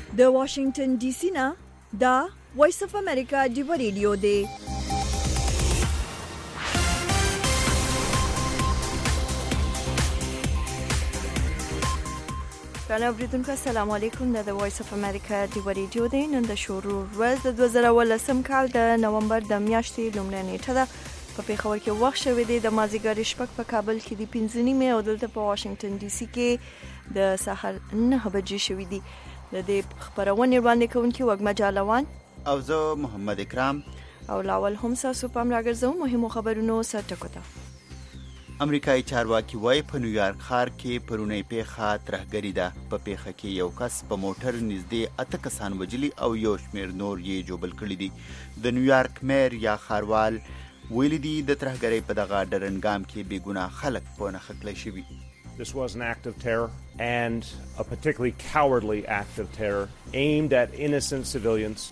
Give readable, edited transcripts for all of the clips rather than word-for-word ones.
د واشنگټن ډي سي نه دا وایس اف امریکا دی ریډیو دی. ګرانو اوریدونکو السلام علیکم. د وایس اف امریکا دی ریډیو دی. نن د شروع ورځ د 2018 کال د نومبر د میاشتې لومړۍ نیټه ده. په پیښور کې وخت شوی دی د مازیګر شپږ، په کابل کې د 5:30 او دلته په واشنگټن ډي سي کې د سحر 9 بجې شوی دی. د دې خبرونه وړاندې کوونکی وګما جالوان او زه محمد اکرام او لاول هم تاسو پام راګرځو مهمو خبرونو سره ټکوته. امریکایي چارواکي وايي په نیویارک ښار کې پرونی پیښه ترهګري ده. په پیښه کې یو کس په موټر نږدې 8 کسان وجلي او یو شمېر نور یې جوبل کړي دي. د نیویارک میر یا ښاروال ویلي دي د ترهګرۍ په دغه ډرنګام کې بېګناه خلک په نښه کړی شوي. This was an act of terror and a particularly cowardly act of terror aimed at innocent civilians.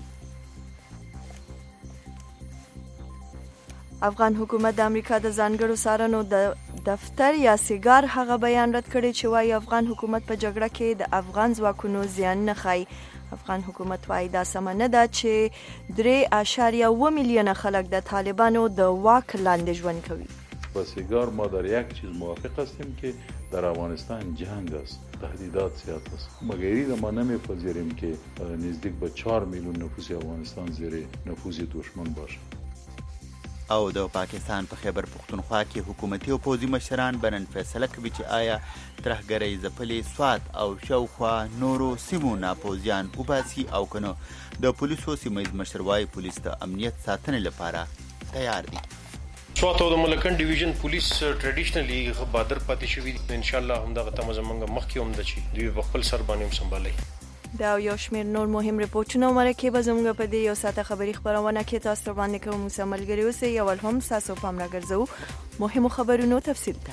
افغان حکومت د امریکا د ځانګړو څارنو د دفتر یا سیګار هغه بیان رد کړی چې وايي افغان حکومت په جګړه کې د افغان ځواکونو زیان نه خای. افغان حکومت وايي دا سم نه ده چې 3.7 میلیونه خلک د طالبانو د واک لاندې ژوند کوي. با سیگار ما در یک چیز موافق هستیم که در افغانستان جنگ است، تهدیدات زیاد است. مگر این ما نمیپذیریم که نزدیک به 4 میلیون نفوس افغانستان زیر نفوذ دشمن باشه. او د پاکستان په خیبر پختونخوا کې حکومتي او پوځي مشران به نن فیصله کوي چې آیا ترهګرۍ ځپلې سوات او شاوخوا نورو سیمو نه پوځیان وباسي او کنه. د پولیسو سیمهیز مشر وايي پولیس د امنیت ساتنې لپاره تیار دي. سوات او د ملکن ډیویژن پولیس ټریډیشنلی بادر پاتې شوی دي. ان شاء الله همدغه تمه زمونږ مخکې هم د چی دوی په خپل سر باندې سمبالي. دا یو شمېر نور مهم رپورټونه مرکه به زموږ په دې یو ساعته خبري خبرونه کې تاسو باندې کوم مسملګری اوسئ. اول هم تاسو پام راګرځو مهمو خبرونو تفصیل ته.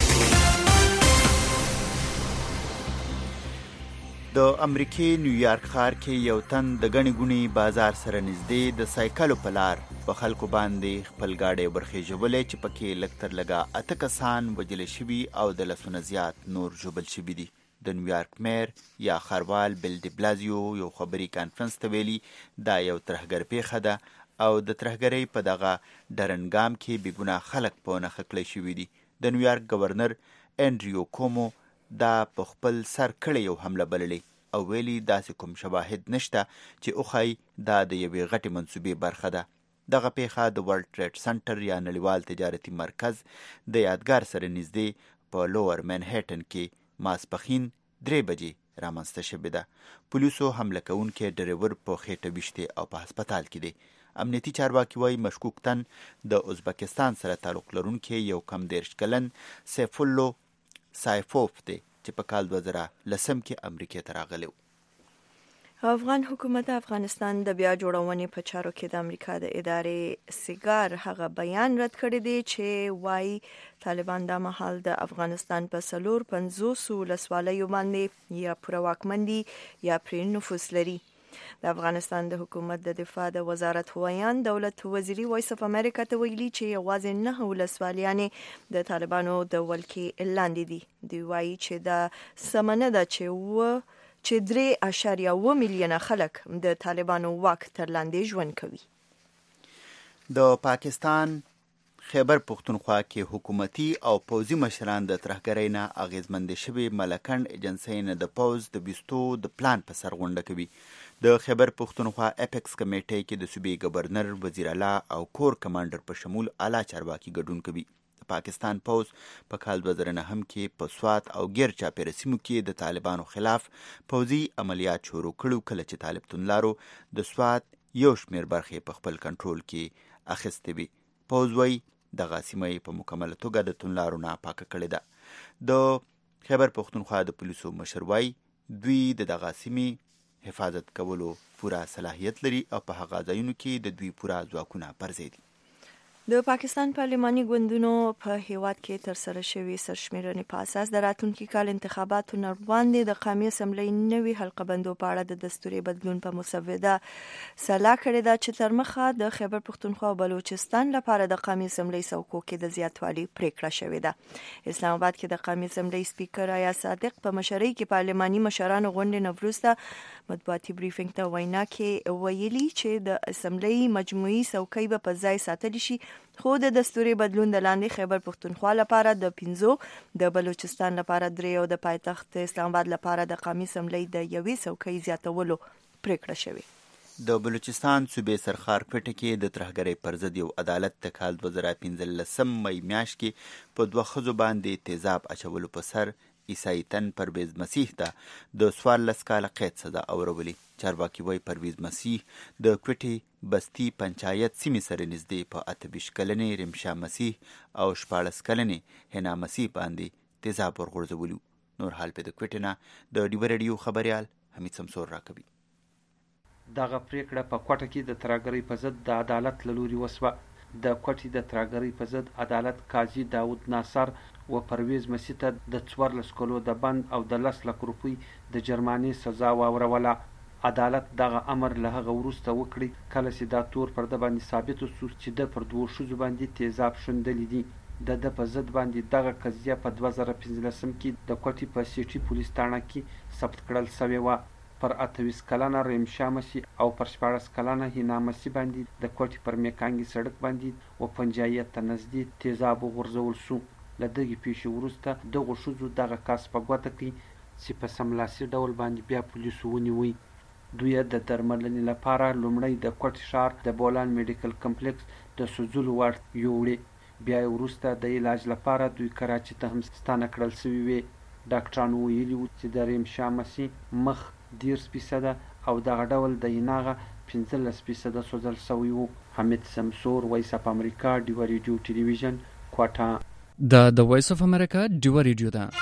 د امریکای نیویارک ښار کې یو تن د غنی ګونی بازار سره نږدې د سایکلو په لار په خلکو باندې خپل گاډي برخېجولې چې پکې لکتر لګا 8 کسان وجل شوي او د لسونه زیات نور جوبل شوي دي. د نیویارک میر یا ښاروال بیل ډي بلازیو یو خبري کانفرنس ته ویلي دا یو ترهګر پیښه ده او د ترهګرۍ په دغه ډرنګام کې بېګناه خلک په نښه کړی شوي دي. د نیویارک گورنر انډریو کومو دا په خپل سر کړی یو حمله بللې او ویلي داسې کوم شواهد نشته چې اوښایي دا د یوې غټې منصوبې برخه ده. دغه پیښه د ورلډ ټریډ سنټر یا نړیوال تجارتي مرکز د یادګار سره نږدې په لوور منهټن کې ماسپښین 3 بجې رامنځته شوې ده. پولیسو حمله کوونکی ډریور په خېټه ویشتې او په هسپتال کې دی. امنیتي چارواکي وايي مشکوک تن د ازبکستان سره تعلق لرونکی یو کم 13 کلن سیف الله سایفوف دی چې په کال 2010 کې امریکا ته راغلی و. افغان حکومت افغانستان د بیا جوړونې په چارو کې د امریکا د ادارې سیګار هغه بیان رد کړی دی چې وايي طالبان د مهال د افغانستان په 450 ولسوالیو باندې یا پوره واکمن دي یا پرې نفوذ لري. د افغانستان د حکومت د دفاع د وزارت هوایان دولت وزیری وایس اف امریکا ته ویلي چې یوازې 9 ولسوالیانې د طالبانو د ولکې لاندې دي. دوی وايي چې دا سمنه ده چې 3.7 میلیونه خلک د طالبانو واک تر لاندې ژوند کوي. د پاکستان خیبر پختونخوا کې حکومتي او پوځي مشران د ترهګرۍ نه اغیزمندې شوي ملکن ایجنسۍ نه د پوځ د بیستو د پلان په سر غونډه کوي. د خیبر پختونخوا اپیکس کمیټې کې د صوبې گورنر، وزیر اعلی او کور کمانډر په شمول اعلی چارواکي ګډون کوي. پاکستان پوځ په کال 2009 کې په سوات او غیر چاپیره سیمو کې د طالبانو خلاف پوځي عملیات شروع کړو کله چې طالب توندلارو د سوات یو شمېر برخې په خپل کنټرول کې اخیستې وي. پوځ وايي دغه سیمه یې په مکمله توګه د توندلارو نه پاکه کړې ده. د خیبر پختونخوا د پولیسو مشر وايي دوی د دغه سیمې حفاظت کولو پوره صلاحیت لري او په هغه ځایونو کې د دوی پوره ځواکونه پر ځای دي. د پاکستان پارلماني ګوندونو په هیواد کې تر سره شوي سرشمېرنې په اساس د راتلونکي کال انتخاباتو نه وړاندې د قومي اسمبلۍ نوي حلقه بندو په اړه د دستوري بدلون په مسوده سلا کړې ده چې تر مخه د خیبر پختونخوا او بلوچستان لپاره د قومي اسمبلۍ څوکو کې د زیاتوالي پریکړه شوې ده. اسلام آباد کې د قومي اسمبلۍ سپیکر آیا صادق په مشرۍ کې پارلماني مشرانو غونډې نه وروسته مطبوعاتي بریفینګ ته وینا کې ویلي چې د اسمبلی مجموعي څوکۍ به په ځای ساتل شي، خو د دستوري بدلون د لاندې خیبر پښتونخوا لپاره د 5، د بلوچستان لپاره 3 او د پایتخت اسلام آباد لپاره د قومي اسمبلی د 1 څوکۍ زیاتولو پریکړه شوې. د بلوچستان صوبې سرخار کوټه کې د ترهګرۍ پر ضد یو عدالت د کال 2015 مئی میاشت کې په 2 ښځو باندې تیزاب اچولو په سر عیسائی تن پرویز مسیح ته د 14 کاله قید سزا اورولې. چارواکي وایي پرویز مسیح د کوټې بستی پنچایت سیمې سره نږدې په 28 کلنې رمشا مسیح او 14 کلنې حنا مسیح باندې تیزاب ورغورځولي. نور حال په د کوټې نه د ډیو رادیو خبريال حمید سمسور راکوي. دغه پریکړه په کوټه کې د ترهګرۍ په ضد د عدالت له لوري وسوه. د کوټې د ترهګرۍ په ضد عدالت قاضي داود ناصر و پرویز مسیح ته د 14 کلو د بند او د 10 لک روپۍ د جرمانې سزا واوروله. عدالت دغه امر له هغه وروسته وکړي کله چې دا تور پر د باندې ثابت شو چې د پر 2 ښځو باندې تیزاب شندلې دي. د په ضد باندې دغه قضیه په 2015 کې د کوټې په سیټي پولیس تاڼه کې ثبت کړل شوې وه. پر 28 کلنه رمشا مسیح او پر 14 کلنه حنا مسیح باندې د کوټې پر میکانګي سړک باندې و پنجایت ته نږدې تیزاب غورځول شو. له دغې پیښې وروسته دغو ښځو دغه کس په ګوته کړي چې په سملاسي ډول باندې بیا پولیسو ونیوی. دوی د درملنې لپاره لومړی د کوټې ښار د بولان میډیکل کمپلیکس د سوځلو وړ یوړې، بیا وروسته د علاج لپاره دوی کراچي ته هم ستانه کړل شوي وې. ډاکټرانو ویلي وو چې د رمشا مسیح مخ 10% او دغه ډول د حنا 15% سوځل شوی وو. حمید سمسور، وایس اف امریکا، ډیو ریډیو ټلویزیون، کوټه. د وایس اف امریکا ډیو ریډیو ده.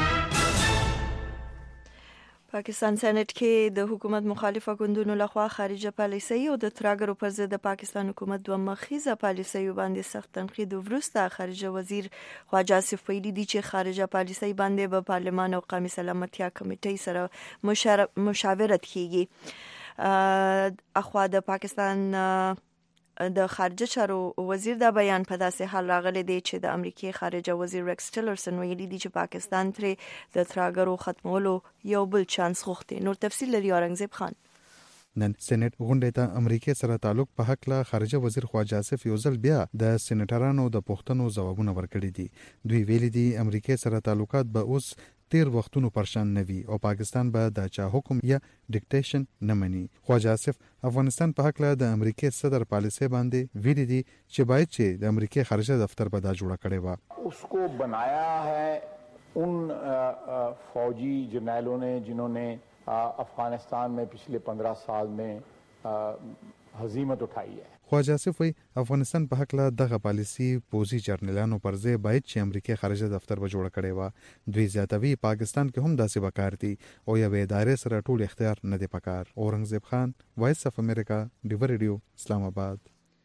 پاکستان سېنات کې د حکومت مخالفه ګوندونو لخوا خارجه پالیسۍ او د ترهګرو پر ضد د پاکستان حکومت 2 مخیزه پالیسۍ باندې سخت تنقید وروسته خارجه وزیر خواجه آصف ویلي دي چې خارجه پالیسۍ باندې به پارلمان او قومي سلامتیا کمیټې سره مشاورت کیږي. اخوا د پاکستان د خارجه چارو وزیر دا بیان په داسې حال راغلی دی چې د امریکای خارجه وزیر ریکس ټیلرسن ویلي دی چې پاکستان ترې د ترهګرو ختمولو یو بل چانس غوښتي. نور تفصیل لري اورنګزیب خان. نن سېنات غونډې ته امریکای سره تعلق په حق له خارجه وزیر خواجه آصف یو ځل بیا د سېنیټرانو د پوښتنو ځوابونه ورکړي دي. دوی ویلي دي امریکای سره تعلقات به اوس تیر وختونو پرشان نوي او پاکستان به د چا حکم یا ډیکټیشن نه مني. خواجه آصف افغانستان په حق له د امریکای صدر پالیسي باندې ویلي دي چې باید چې د امریکای خارجه دفتر به دا جوړه کړي وا. उसको बनाया है उन फौजी जर्नैलों ने जिन्होंने अफगानिस्तान में पिछले 15 साल में हजीमत उठाई है. خواجه آصف وی افغانستان په حق له دغه پالیسي پوزي جرنیلانو پر ځای باید چې امریکای خارجه دفتر به جوړ کړي وا. دوی زیاتوي پاکستان کې هم داسې وکړ دي او یو ادارې سره ټول اختیار نه دی پکار. اورنګزیب خان، وایس اف امریکا، ډیو ریډیو، اسلام آباد.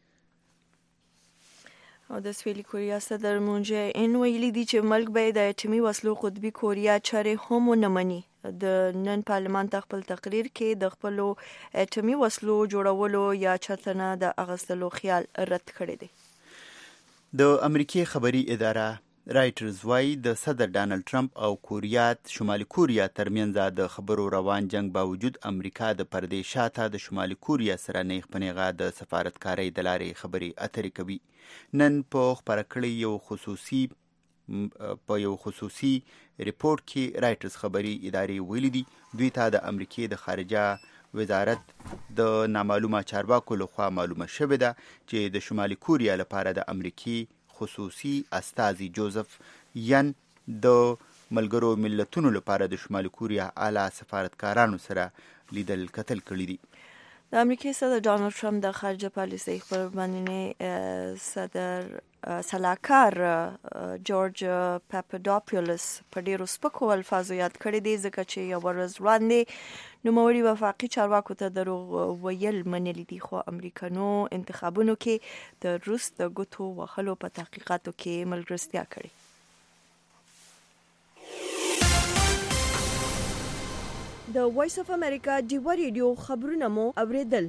او د سویلي کوریا صدر مون جه ان ویلي دي چې ملک به د اټومي وسلو قطبي کوریا چارې هم نه مني. د نن پارلمان ته خپل تقریر کې د خپل اټومي وسلو جوړولو یا چتنه د اغستلو خیال رد کړی دی. د امریکای خبري اداره رایټرز وايي د صدر ډانلډ ټرمپ او شمالي کوریا ترمنځ د خبرو روان جنگ باوجود امریکا د پردې شاته د شمالي کوریا سره نیغ پنیغه د سفارتکارۍ د لارې خبري اترې کوي. نن په خبره کړی یو خصوصي ریپورت کې رایټرز خبري ادارې ویلي دي دوی ته د امریکای د خارجه وزارت د نامعلومه چارواکو لخوا معلومه شوې ده چې د شمالي کوریا لپاره د امریکای خصوصي استازي جوزف ین د ملګرو ملتونو لپاره د شمالي کوریا اعلی سفارتکارانو سره لیدل کتل کړي دي. د امریکای صدر ډانلډ ټرمپ د خارجه پالیسۍ پر باندې صدر سلاکار جورج پاپادوپولس په ډیرو سپکو الفاظو یاد کړی دی ځکه چې یو ورځ وړاندې نوموړي وفاقي چارواکو ته دروغ ویل منلي دي، خو امریکانو انتخابونو کې د روس د ګوتو وهلو په تحقیقاتو کې ملګرتیا کړې. د وایس اف امریکا ډیو ریډیو خبرونه مو اوریدل.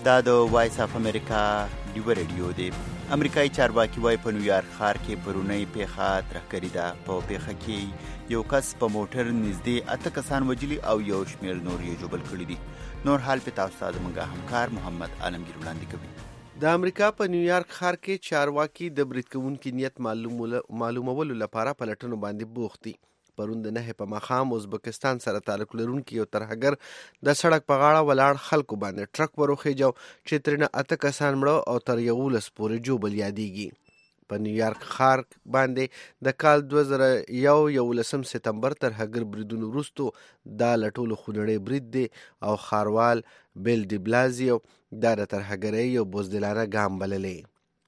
دا د وایس اف امریکا ډیو ریډیو دی. امریکایي چارواکي وایي په نیویارک ښار کې پرونی پیښه ترهګري ده. په پیښه کې یو کس په موټر نږدې 8 کسان وژلي او یو شمېر نور یې ژوبل کړي دي. نور حال په تاسو ته زموږ همکار محمد عالمگیر وړاندې کوي. د امریکا په نیویارک ښار کې چارواکي د برید کوونکي نیت معلومولو لپاره پلټنو باندې بوخت دي. پرون د 9 په ماښام ازبکستان سره تعلق لرونکي یو ترهګر د سړک په غاړه ولاړ خلکو باندې ټرک وروخیجو چې ترېنه 8 کسان مړه او تر 11 پورې ژوبل یادېږي. په نیویارک ښار باندې د کال 2011 سپتمبر ترهګر بریدونو وروستو دا له ټولو خونړی برید دی او ښاروال بیل ډي بلازیو دا د ترهګرۍ یو بزدلانه ګام بللی.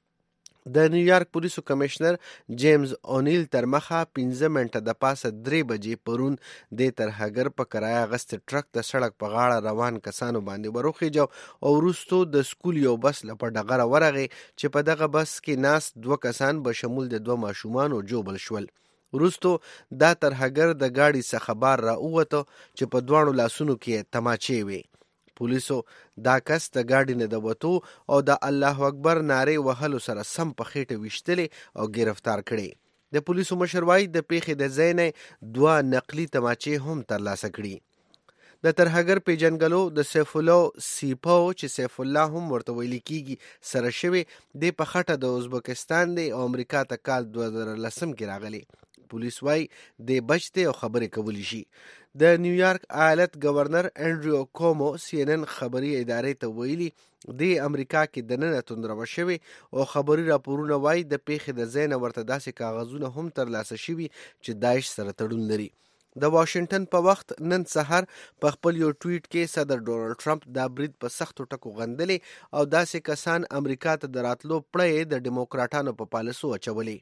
د نیویارک پولیسو کمشنر جیمز اونیل تر مخه 15 منټه د پاسه 3 بجې پرون د ترهګر په کرایه اغستې ټرک د سړک په غاړه روان کسانو باندې وروخیجو او وروستو د سکول یو بس له په ډغره ورغی چې په دغه بس کې ناست 2 کسان به شمول د 2 ماشومانو ژوبل شول. وروستو دا ترهګر د ګاډي څخه بار را ووته چې په دواړو لاسونو کې تماچې وي. پولیسو دا کس د گاډي نه د وتو او د الله اکبر نارې وهلو سره سم په خېټه ویشتلې او گرفتار کړي. د پولیسو مشر وایي د پیښې د ځای نه 2 نقلي تماچې هم ترلاسه کړي. د ترهګر پیژنګلو د سیف الله سیپو چې سیف الله هم ورته ویل کیږي سره شوی د په خټه د ازبکستان دی او امریکا ته کال 2010 کې راغلی. پولیس وایي د بچته او خبرې کولی شي. د نیویارک ایالت گورنر انډریو کومو سی ان ان خبري ادارې ته ویلي د امریکا کې د نن توندرو شوی او خبري راپورونه وایي د پیښې د ځای نه ورته داسې کاغذونه هم ترلاسه شوي چې داعش سره تړون لري. د واشنگټن په وخت نن سحر په خپل یو ټویټ کې صدر ډونالد ټرمپ دا برید په سختو ټکو غندلي او داسې کسان امریکا ته د راتلو پړې د ډیموکراټانو په پالیسو اچولي.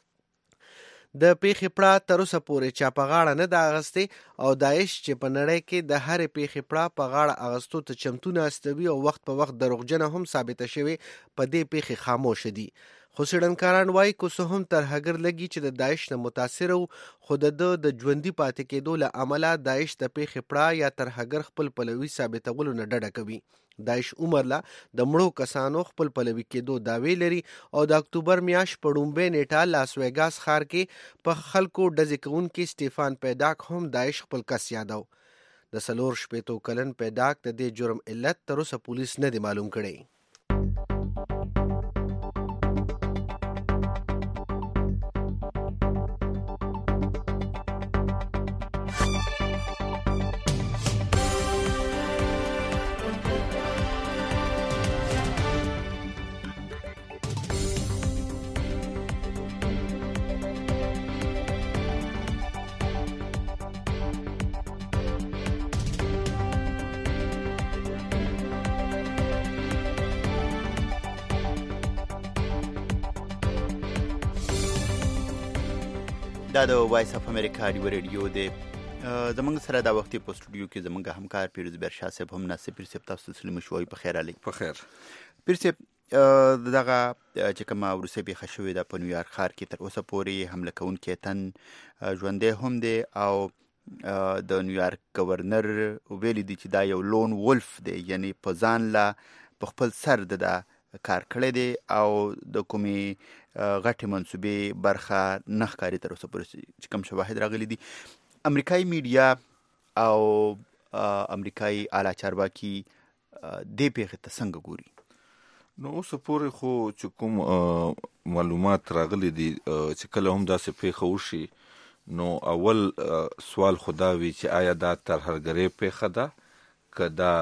د پیښې پړه تر اوسه پورې چا په غاړه نه ده اغستې او داعش چې په نړۍ کې د هرې پیښې پړه په غاړه اغستو ته چمتو ناستوي او وخت په وخت دروغجنه هم ثابته شوې په دې پیښې خاموشه دي. خو څېړنکاران وایي که څه هم ترهګر لګي چې د داعش نه متاثره و خو د ژوندي پاتې کېدو له امله داعش د پیښې پړه یا ترهګر خپل پلوي ثابتولو نه ډډه کوي. داعش عمرله د مړو کسانو خپل پلوي کېدو دعوی لري او د اکتوبر میاشت په ډومبۍ نیټه لاس ویګاس ښار کې په خلکو ډزې کوونکي سټیفان پیډاک هم داعش خپل کس یادو. د 4 کلن پیډاک د دې جرم علت تر اوسه پولیس نه دی معلوم کړی. دا د وایس اف امریکا ډیو ریډیو دی. زمونږ سره دا وخت په سټوډیو کې زمونږ همکار پیروز برشا صاحب هم ناصر پیر صاحب تاسو سلام شوي په خیر علي. په خیر پیر صاحب دغه چې کومه وروسته پیښه شوې ده په نیویارک ښار کې تر اوسه پورې حمله کوونکی تن ژوندی هم دی او د نیویارک گورنر ویلي دی چې دا یو لون ولف دی یعنی په ځان لا په خپل سر د کار کړی دی او د کومې غټې منصوبې برخه نه ښکاري تر اوسه پورې چې کوم شواهد راغلي دي. امریکایي میډیا او امریکایي اعلی چارواکي دې پیښې ته څنګه ګوري؟ نو اوسه پورې خو چې کوم معلومات راغلي دي چې کله هم داسې پیښه وشي نو اول سوال خو دا وي چې آیا دا ترهګرۍ پیښه ده که دا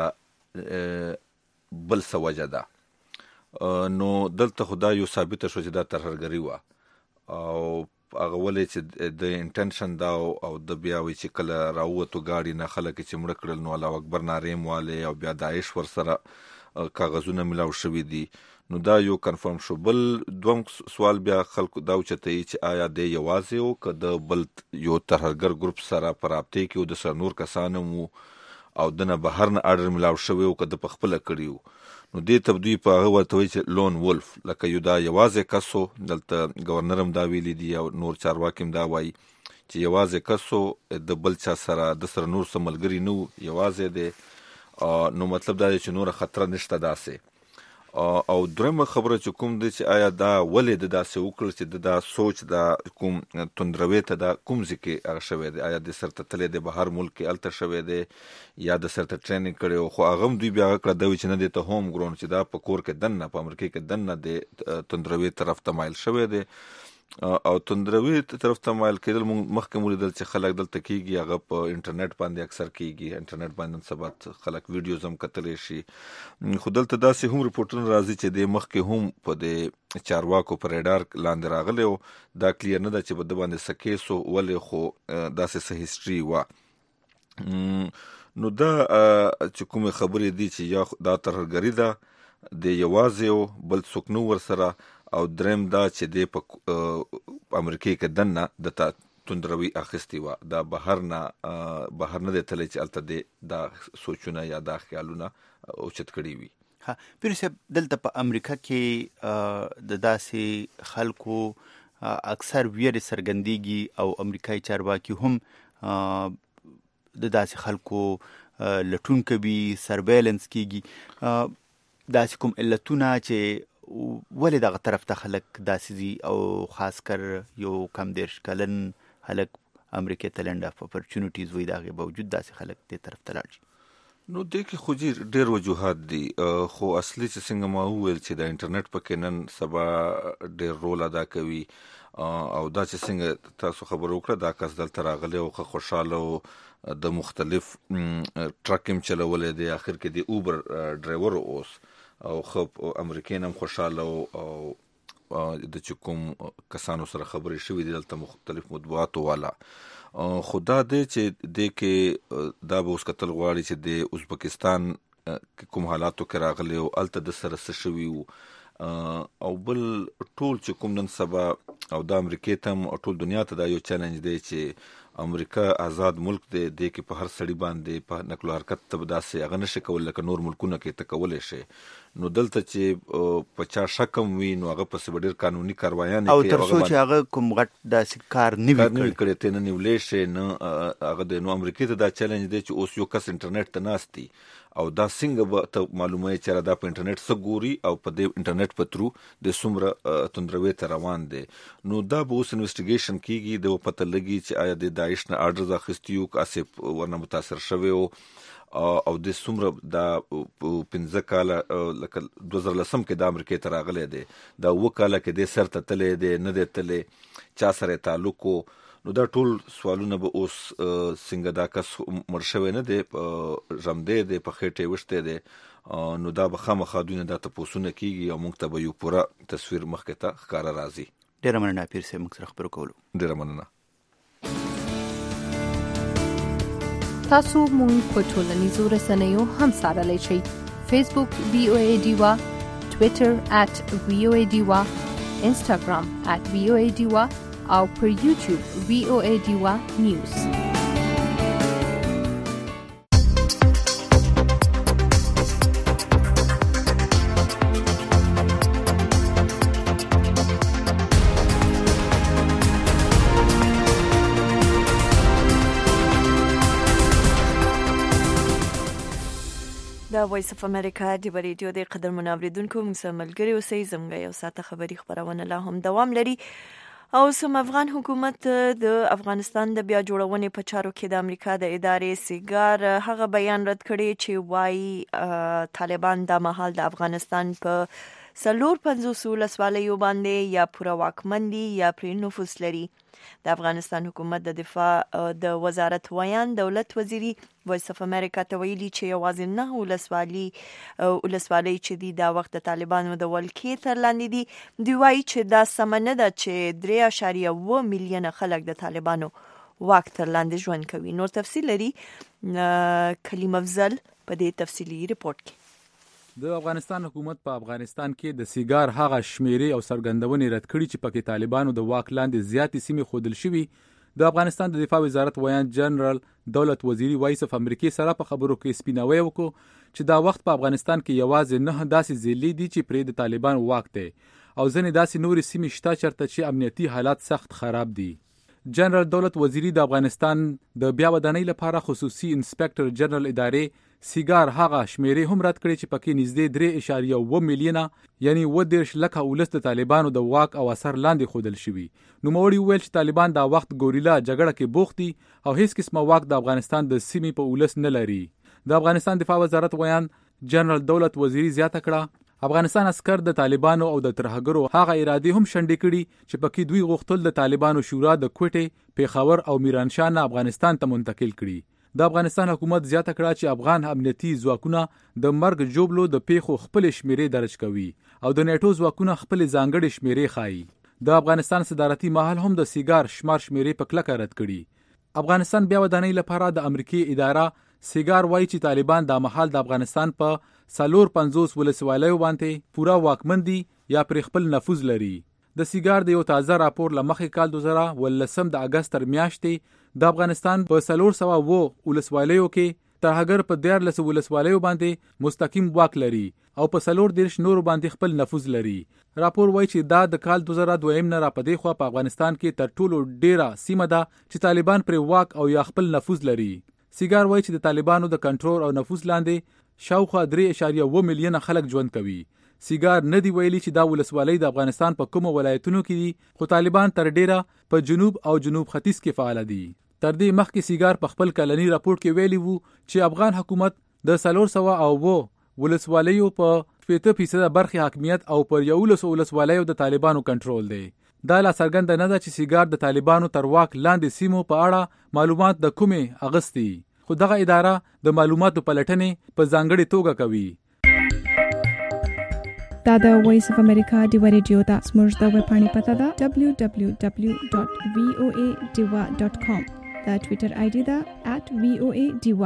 بل څه وجه ده. نو دلته خو دا یو ثابته شو چې دا ترهګري وه او هغه ولې چې د انټنشن دا او د بیا وی چې کله راووتو ګاډي نه خلک چې مړه کړل نو الله اکبر نارې مواله او بیا داعش ورسره کاغذونه ملاو شوي دي. نو دا یو کنفرم شو. بل دوم سوال بیا خلکو دا اوچته چې آیا د یوازې او که د بل یو ترهګر ګروپ سره په رابطې کې او د سره نور کسان وو او دنه بهر نه اډر ملاو شوی او که د په خپله کړي وو. نو دې ته دوی په هغه ورته وایي چې لون ولف لکه یو دا یوازې کس و. دلته ګورنر هم دا ویلي دي او نور چارواکي هم دا وایي چې یوازې کس و د بل چا سره د سره نور څه ملګري نه وو یوازې دی نو مطلب دا دی چې نور خطر نشته داسې. او درېمه خبره چې کوم دی چې آیا دا ولې د داسې وکړ چې دا سوچ دا کوم توندروي ته دا کوم ځکه هغه شوی دی، آیا د سرته تللی دی بهر ملک کې الته شوی دی یا د سرته ټریننګ کړی، خو هغه هم دوی بیا کړه دا چې نه دی ته هوم ګرون چې دا په کور کې دننه په امریکا کې دننه د توندروي طرف ته مایل شوی دی. او توندروي طرف ته مایل کېدل موږ مخکې ولیدل چې خلک دلته کېږي هغه په انټرنیټ باندې اکثر کېږي، انټرنیټ باندې سبا خلک ویډیوز هم کتلی شي. خو دلته داسې هم رپورټونه راځي چې د مخکې هم په د چارواکو په ریډار لاندې راغلی و، دا کلیر نه ده چې په ده باندې څه کیس و، ولې خو داسې څه هسټري وه. نو دا چې کومې خبرې دي چې یا دا ترهګري ده د یوازې و بل څوک نه ورسره، او دریم دا چې د په امریکا کې دننه د توندروي اخیستې وه، دا بهر نه دی تللی چې هلته دا سوچونه یا دا خیالونه اوچت کړي وي. پیر صاحب دلته په امریکا کې د داسې خلکو اکثر ویرې څرګندېږي او امریکایي چارواکي هم د داسې خلکو لټون کوي، سرویلنس کېږي. داسې کوم علتونه چې ولې دغه طرف ته خلک داسې ځي او خاص کر یو کم 10 کلن هلک امریکا ته لنډ اف اپورچونټیز وي د هغې باوجود داسې خلک دې طرف ته لاړ شي. نو دې کې خو ډېر وجوهات دي، خو اصلي چې څنګه ما وویل چې د انټرنیټ پکې نن سبا ډېر رول ادا کوي، او دا چې څنګه تاسو خبر وکړه دا کس دلته راغلی او ښه خوشحاله و، د مختلف ټرک هم چلولی دی، آخر کې د اوبر ډرایور اوس او خب امریکین هم خوشحاله او د چې کوم کسانو سره خبرې شوي دي دلته مختلف مطبوعاتو والا. خو دا دی چې دې کې دا به اوس کتل غواړي چې د ازبکستان کوم حالاتو کې راغلی او هلته د سره څه شوي وو، او بل ټول چې کوم نن سبا او د امریکې ته هم او ټول دنیا ته دا یو چیلنج دی چې امریکا آزاد ملک دی، دې کې په هر سړي باندې په نقل و حرکت ته به داسې هغه نشي کولی لکه نور ملکونه کې ته کولی شي. نو دلته چې په چا شک هم وي نو هغه پسې به ډېر قانوني کاروایانې کوي، او تر څو چې هغه کوم غټ داسې کار نه وي کړی ته نه نیولی شي نه هغه دی. نو امریکې ته دا چیلنج دی چې اوس یو کس انټرنیټ ته ناست دی او دا څنګه به ته معلوموي چې دا په انټرنیټ څه ګوري او په دې انټرنیټ په ترو د څومره توندروي ته روان دی. نو دا به اوس انویسټیګیشن کېږي، د پته لګي چې آیا د داعش نه آرډرز اخیستي وو که اسې ورنه متاثر شوی وو، او د څومره دا 15 کاله لکه 2010 کې د امریکې ته راغلی دی، دا 7 کاله کې د سر ته تللی دی نه دی تللی، چا سره تعلق و. نو دا ټول سوالونه به اوس څنګه دا کس مړ شوی نه دی، ژمدی دی، په خېټې وشتی دی، نو دا به خامخا دوی نه دا تپوسونه کېږي او موږ ته به یو پوره تصویر مخکې ته ښکاره راځي. ډېره مننه پیر صاحب موږ سره خبرو کولو. ډېره مننه. تاسو مونږ په ټولنیزو رسنیو هم څارلی شئ. فیسبوک VOA ډیوا، ټویټر @VOA ډیوا، انسټاګرام @VOA ډیوا او پر یوټیوب VOA ډیوا نیوز. د وایس اف امریکا د ریډیو د قدر منوریدونکو موږ سره ملګری اوسئ. زموږ یو ساعته خبری خبرونه لا هم دوام لري او سم افغان حکومت د افغانستان د بیا جوړونې په چارو کې د امریکا د ادارې سیګار هغه بیان رد کړی چې وايي طالبان د مهال د افغانستان په 450 ولسوالیو باندې یا پوره واکمن دي یا پرې نفوذ لري. د افغانستان حکومت د دفاع د وزارت ویان دولت وزیری وایس اف امریکا ته ویلي چې یوازې 9 ولسوالۍ چې دي دا وخت د طالبانو د ولکې تر لاندې دي. دوی وایي چې دا سم نه ده چې 3.7 میلیونه خلک د طالبانو واک تر لاندې ژوند کوي. نور تفصیل لري کلیم افضل په دې تفصیلی ریپورت کې. د افغانستان حکومت په افغانستان کې د سیګار هغه شمیرې او څرګندونې رد کړي چې پکې طالبانو د واک لاندې زیاتې سیمې ښودل شوي. د افغانستان د دفاع وزارت ویان جنرال دولت وزیری وایس اف امریکې سره په خبرو کې سپیناوی وکړو چې دا وخت په افغانستان کې یوازې 9 داسې ضلعې دي چې پرې د طالبان واک دی او ځینې داسې نورې سیمې شته چېرته چې امنیتي حالات سخت خراب دي. جنرال دولت وزیری د افغانستان د بیا ودانۍ لپاره خصوصي انسپکټر جنرال ادارې سیګار هغه شمیرې هم رد کړې چې پکې نږدې 3.1 میلیونه یعنی 30 لکه ولس د طالبانو د واک او اثر لاندې خودل شوي. نوموړي وویل چې طالبان دا وخت ګوریلا جګړه کې بوخت دي او هیڅ قسمه واک د افغانستان د سیمې په ولس نه لري. د افغانستان دفاع وزارت ویان جنرال دولت وزیری زیاته کړه افغانستان عسكر د طالبانو او د ترهګرو هغه ارادي هم شنډې کړي چې پکې دوی غوښتل د طالبانو شورا د کوټې، پیښور او میرانشاه نه افغانستان ته منتقل کړي. د افغانستان حکومت زیاته کړه چې افغان امنیتي ځواکونه د مرګ جوړلو د پیښو خپل شمیرې درج کوي او د نیټو ځواکونه خپل ځانګړي شمیرې خایي. د افغانستان صدارتي محل هم د سیګار شمار شمیرې په کلکه رد کړي. افغانستان بیا ودانۍ لپاره د امریکای اداره سیګار وایي چې طالبان د محل د افغانستان په 450 ولسوالیو باندې پورا واکمندي یا پر خپل نفوذ لري. د سیګار د یو تازه راپور لمخې کال 2019 د اگست تر میاشتې د افغانستان په 400 ولسوالیو کې ترهګر په 14 ولسوالیو باندې مستقیم واک لري او په 4 نورو باندې خپل نفوذ لري. راپور وایي چې دا د کال 2002 نه را پدې خو په افغانستان کې تر ټولو ډیره سیمه ده چې طالبان پر واک او یا خپل نفوذ لري. سیګار وایي چې د طالبانو د کنټرول او نفوذ لاندې شاوخوا 3.1 میلیونه خلک ژوند کوي. سیګار نه دی ویلي چې دا ولسوالۍ د افغانستان په کومو ولایتونو کې دي خو طالبان تر ډیره په جنوب او جنوب ختیځ کې فعال دي. تر دې مخکې سیګار په خپل کلنی راپورټ کې ویلي وو چې افغان حکومت د 400 ولسوالیو په 80% برخه حاکمیت او پر 11 ولسوالیو د طالبانو کنټرول دی. دا لا څرګنده نه ده چې سیګار د طالبانو تر واک لاندې سیمو په اړه معلومات د کومې اغستی خو دغه اداره د معلوماتو پلټنې په ځانګړې توګه کوي. دا د وایس اف امریکا ډیوا ریډیو دا سمج د ویب پاڼې پته ده www.voadiwa.com. دا ټویټر آی ډي ده @voadiwa.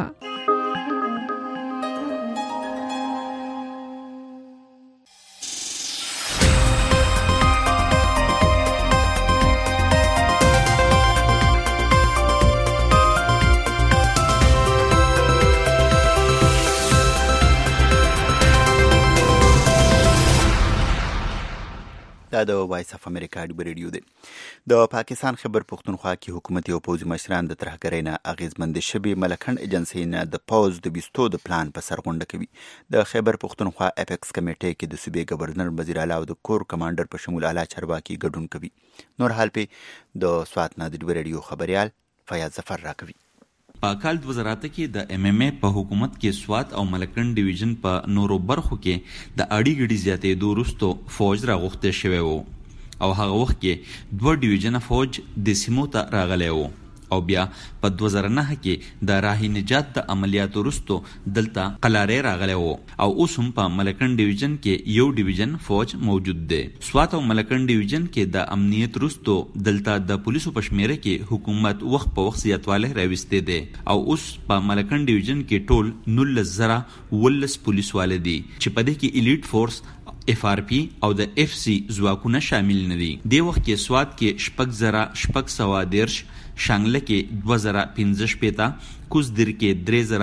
دا د وایس اف امریکا ډیوا ریډیو دی. د پاکستان خیبر پختونخوا کې حکومتي او پوځي مشران د ترهګرۍ نه اغیزمند شوي ملکنډ ایجنسۍ نه د پوځ د بیستو د پلان په سر غونډه کوي. د خیبر پختونخوا اپیکس کمیټې کې د صوبې گورنر وزیر اعلی او د کور کمانډر په شمول اعلی چارواکي ګډون کوي. نور حال په د سوات نه د ډیوا ریډیو خبريال فیاض ظفر راکوي. په کال 2000 کې د MMA په حکومت کې سوات او ملکنډ ډیویژن په نورو برخو کې د اړی ګډي زیاتېدو وروسته فوج راغوښته شوی وو او هغه وخت کې 2 ډیویژن فوج د سیمو ته راغلی وو او بیا په 2009 کې د راهي نجات د عملیاتو وروسته دلته قلارې راغلی وو او اوس هم په ملکنډ ډیویژن کې یو ډیویژن فوج موجود دی. سوات او ملکنډ ډیویژن کې د امنیت وروسته دلته د پولیسو په شمیره کې حکومت وخت په وخت زیاتوالی راوستی دی او اوس په ملکنډ ډیویژن کې ټول 19,000 پولیس والي دي چې په دې کې الیټ فورس FRP او د FC ځواکونه شامل نه دي. د وخت کې سوات کې 6,610 شانګله کې 2015 کوزدر کې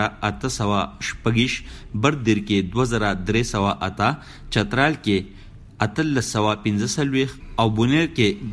3,800 بردر کې 2,308 چترال کې 1315 او بونیر کې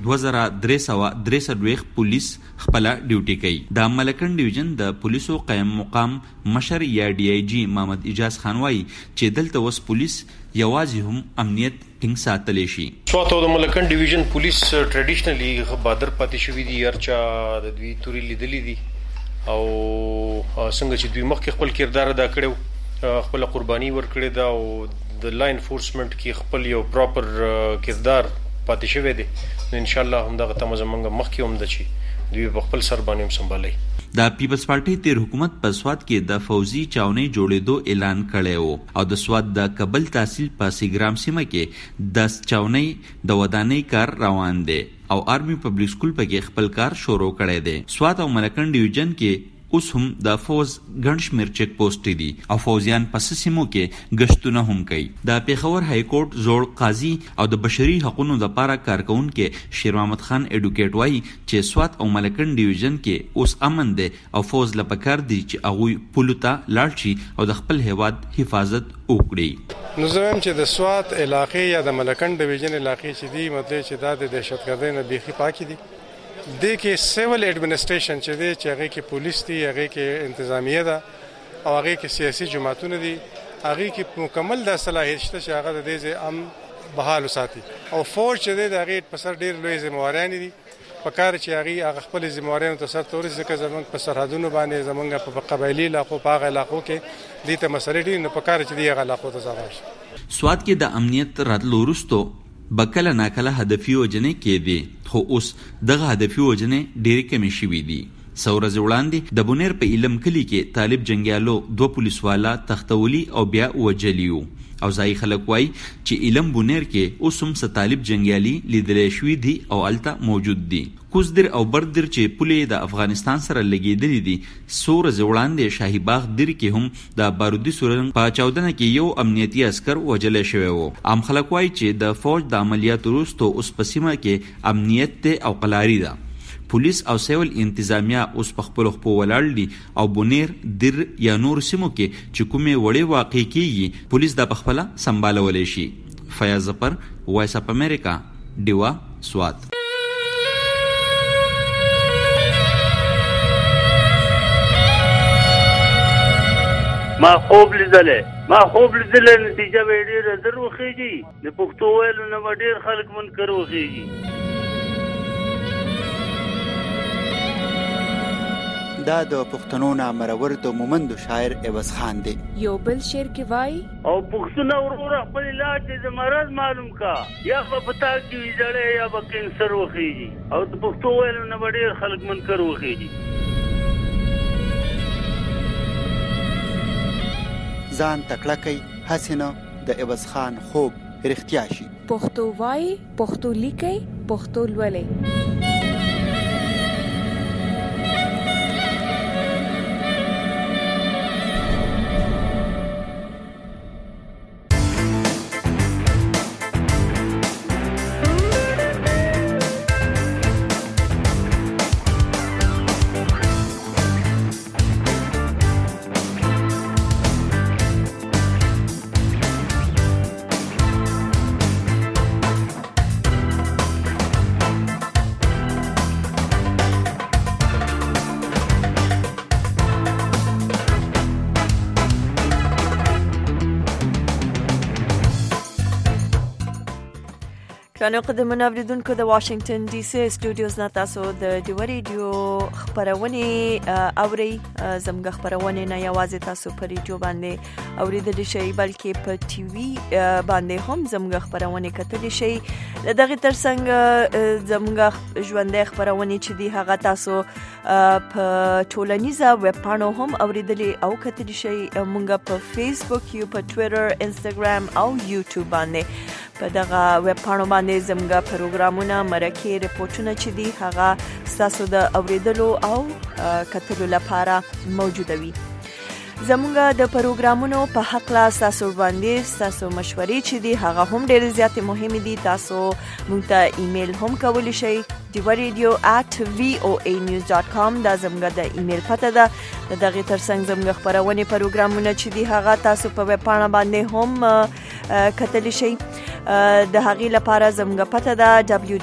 2,363 پولیس خپل ډیوټي کوي. د ملکنډ ډیویژن د پولیسو قائم مقام مشر یا DIG محمد اجاز خان وايي چې دلته وس پولیس یوازې هم امنیت ټینګ ساتلی شي. سوات او د ملکنډ ډیویژن پولیس ټریډیشنلی بادر پاتې شوي دي، هرچا د دوی توري لیدلې دي او څنګه چې دوی مخکې خپل کردار ادا کړی، خپل قرباني ورکړې ده او د لا انفورسمنت کې خپل یو پراپر کردار پاتې شوی دی. ان شاء الله هم دغه تمه زمونږ مخکې هم ده چې دوی په خپل سر باندې هم سنبالي. د پیپلز پارټي تیر حکومت په سوات کې د فوزي چاونۍ جوړېدو اعلان کړی وو او د سوات د کابل تحصیل په سیګرام سیمه کې د چاونۍ د ودانۍ کار روان دی او آرمي پبلک سکول پکې خپل کار شروع کړی دی. سوات او ملکنډ ډیویژن کې اوس هم د فوز ګڼ شمېر چیک پوسټ دي او فوزیان په سیمو کې گشتونه هم کوي. د پیښور های کورټ زوړ قاضي او د بشري حقوقو لپاره کارکونکو شیر محمد خان ایډوکیټ وايي چې سوات او ملکنډ ډیویژن کې اوس امن دی او فوز لپاره دي چې هغه پولتا لاړ شي او د خپل هیواد حفاظت وکړي. نو زم چې د سوات علاقې یا د ملکنډ ډیویژن علاقې چې دی مطلب چې دا د دهشتګردۍ نه بيخي پاکي دي. د کې سیول ایڈمنسټریشن چې دی چې هغه کې پولیس دی، هغه کې انتظامیه ده او هغه کې سیاسي جماعتونه دي هغه کې مکمل د صلاحیت شته چې هغه د دې ام بحال وساتي او فوج چې د هغه په سر ډیر لوی ذمہواران دي په کار چې هغه خپل ذمہواران ته سر توري ځکه زمونږ په سرحدونو باندې زمونږ په قبایلی علاقو په هغه علاقو کې دي ته مسلې دي نو په کار چې دی هغه علاقو ته ځاوښ سواد کې د امنیت راتلو وروسته بکله ناکله هدفي وجنې کېدې خو اوس دغه هدفي وجنې ډېرې کمې شوې دي څو ورځې وړاندې د بونیر په علم کلي کې طالب جنګیالو 2 پولیسوالا تختولي او بیا وجلي او ځای خلک وایي چې علم بونیر کې اوس هم څه طالب جنګیالي لیدلی شوي دي او هلته موجود دي کوزدر او بردر چې پولې د افغانستان سره لګېدلې دي څو ورځې وړاندې شاهي باغ در کې هم د بارودي سورنګ په چاودنه کې یو امنیتي عسکر وجلی شوی و عام خلک وایي چې د فوج د عملیاتو وروسته اوس په سیمه کې امنیت دی او قلاري ده پولیس او سیول انتظامیه اوس په خپل خپل ولاړ دي او بونیر در یا نور سیمو کې چې کومې وړې واقع کیږي پولیس د پخپله سمبالولی شي فیاض ظفر وایس اف امریکا ډیوا سوات ما خوب لیدلې نتیجه به ډېره زر وخیږي د پښتو ویلو نه به ډېر خلک منکر وخیږي دا د پښتنو نامرور د مومندو شاعر عوض خان دی یو بل شعر کې وای او پښتون ورور خپل علاج د مرض معلوم کا یا په پتا کې ویځړې یا په کینسر وخیږي او د پښتو ویلو نه ډېر خلک منکر وخیږي ځان تکړه کوي هڅه نه د عوض خان خوب رښتیا شي پښتو وای پښتو لیکي پښتو لولي شانو قدمونه اوریدونکو د واشنگټن ډي سي سټوډیوز نه تاسو د ډیو ریډیو خبرونه اوري زموږ خبرونه نه یوازې تاسو په ریډیو باندې اوریدل شي بلکې په ټي وي باندې هم زموږ خبرونه کتل شي دغه ترڅنګ زموږ ژوندې خبرونه چې دی هغه تاسو په ټولنیزه ویب پاڼو هم اوریدل او کتل شي موږ په فیسبوک یو په ټوئیټر انستګرام او یوټیوب باندې په دغه ویب پاڼو باندې زموږ پروګرامونه مرکه ریپورتونه چې دي هغه تاسو د اوریدلو او کتلو لپاره موجود وي زموږ د پروګرامونو په حق لا تاسو باندې تاسو مشورې چې دي هغه هم ډېر زیات مهمه دي تاسو موږ ته ایمیل هم کولی شئ diwaradio@voanews.com دا زموږ د ایمیل پته ده دغه ترڅنګ زموږ خبرونه پروګرامونه چې دي هغه تاسو په ویب پاڼه باندې هم کتلی شئ د هغې لپاره زموږ پته ده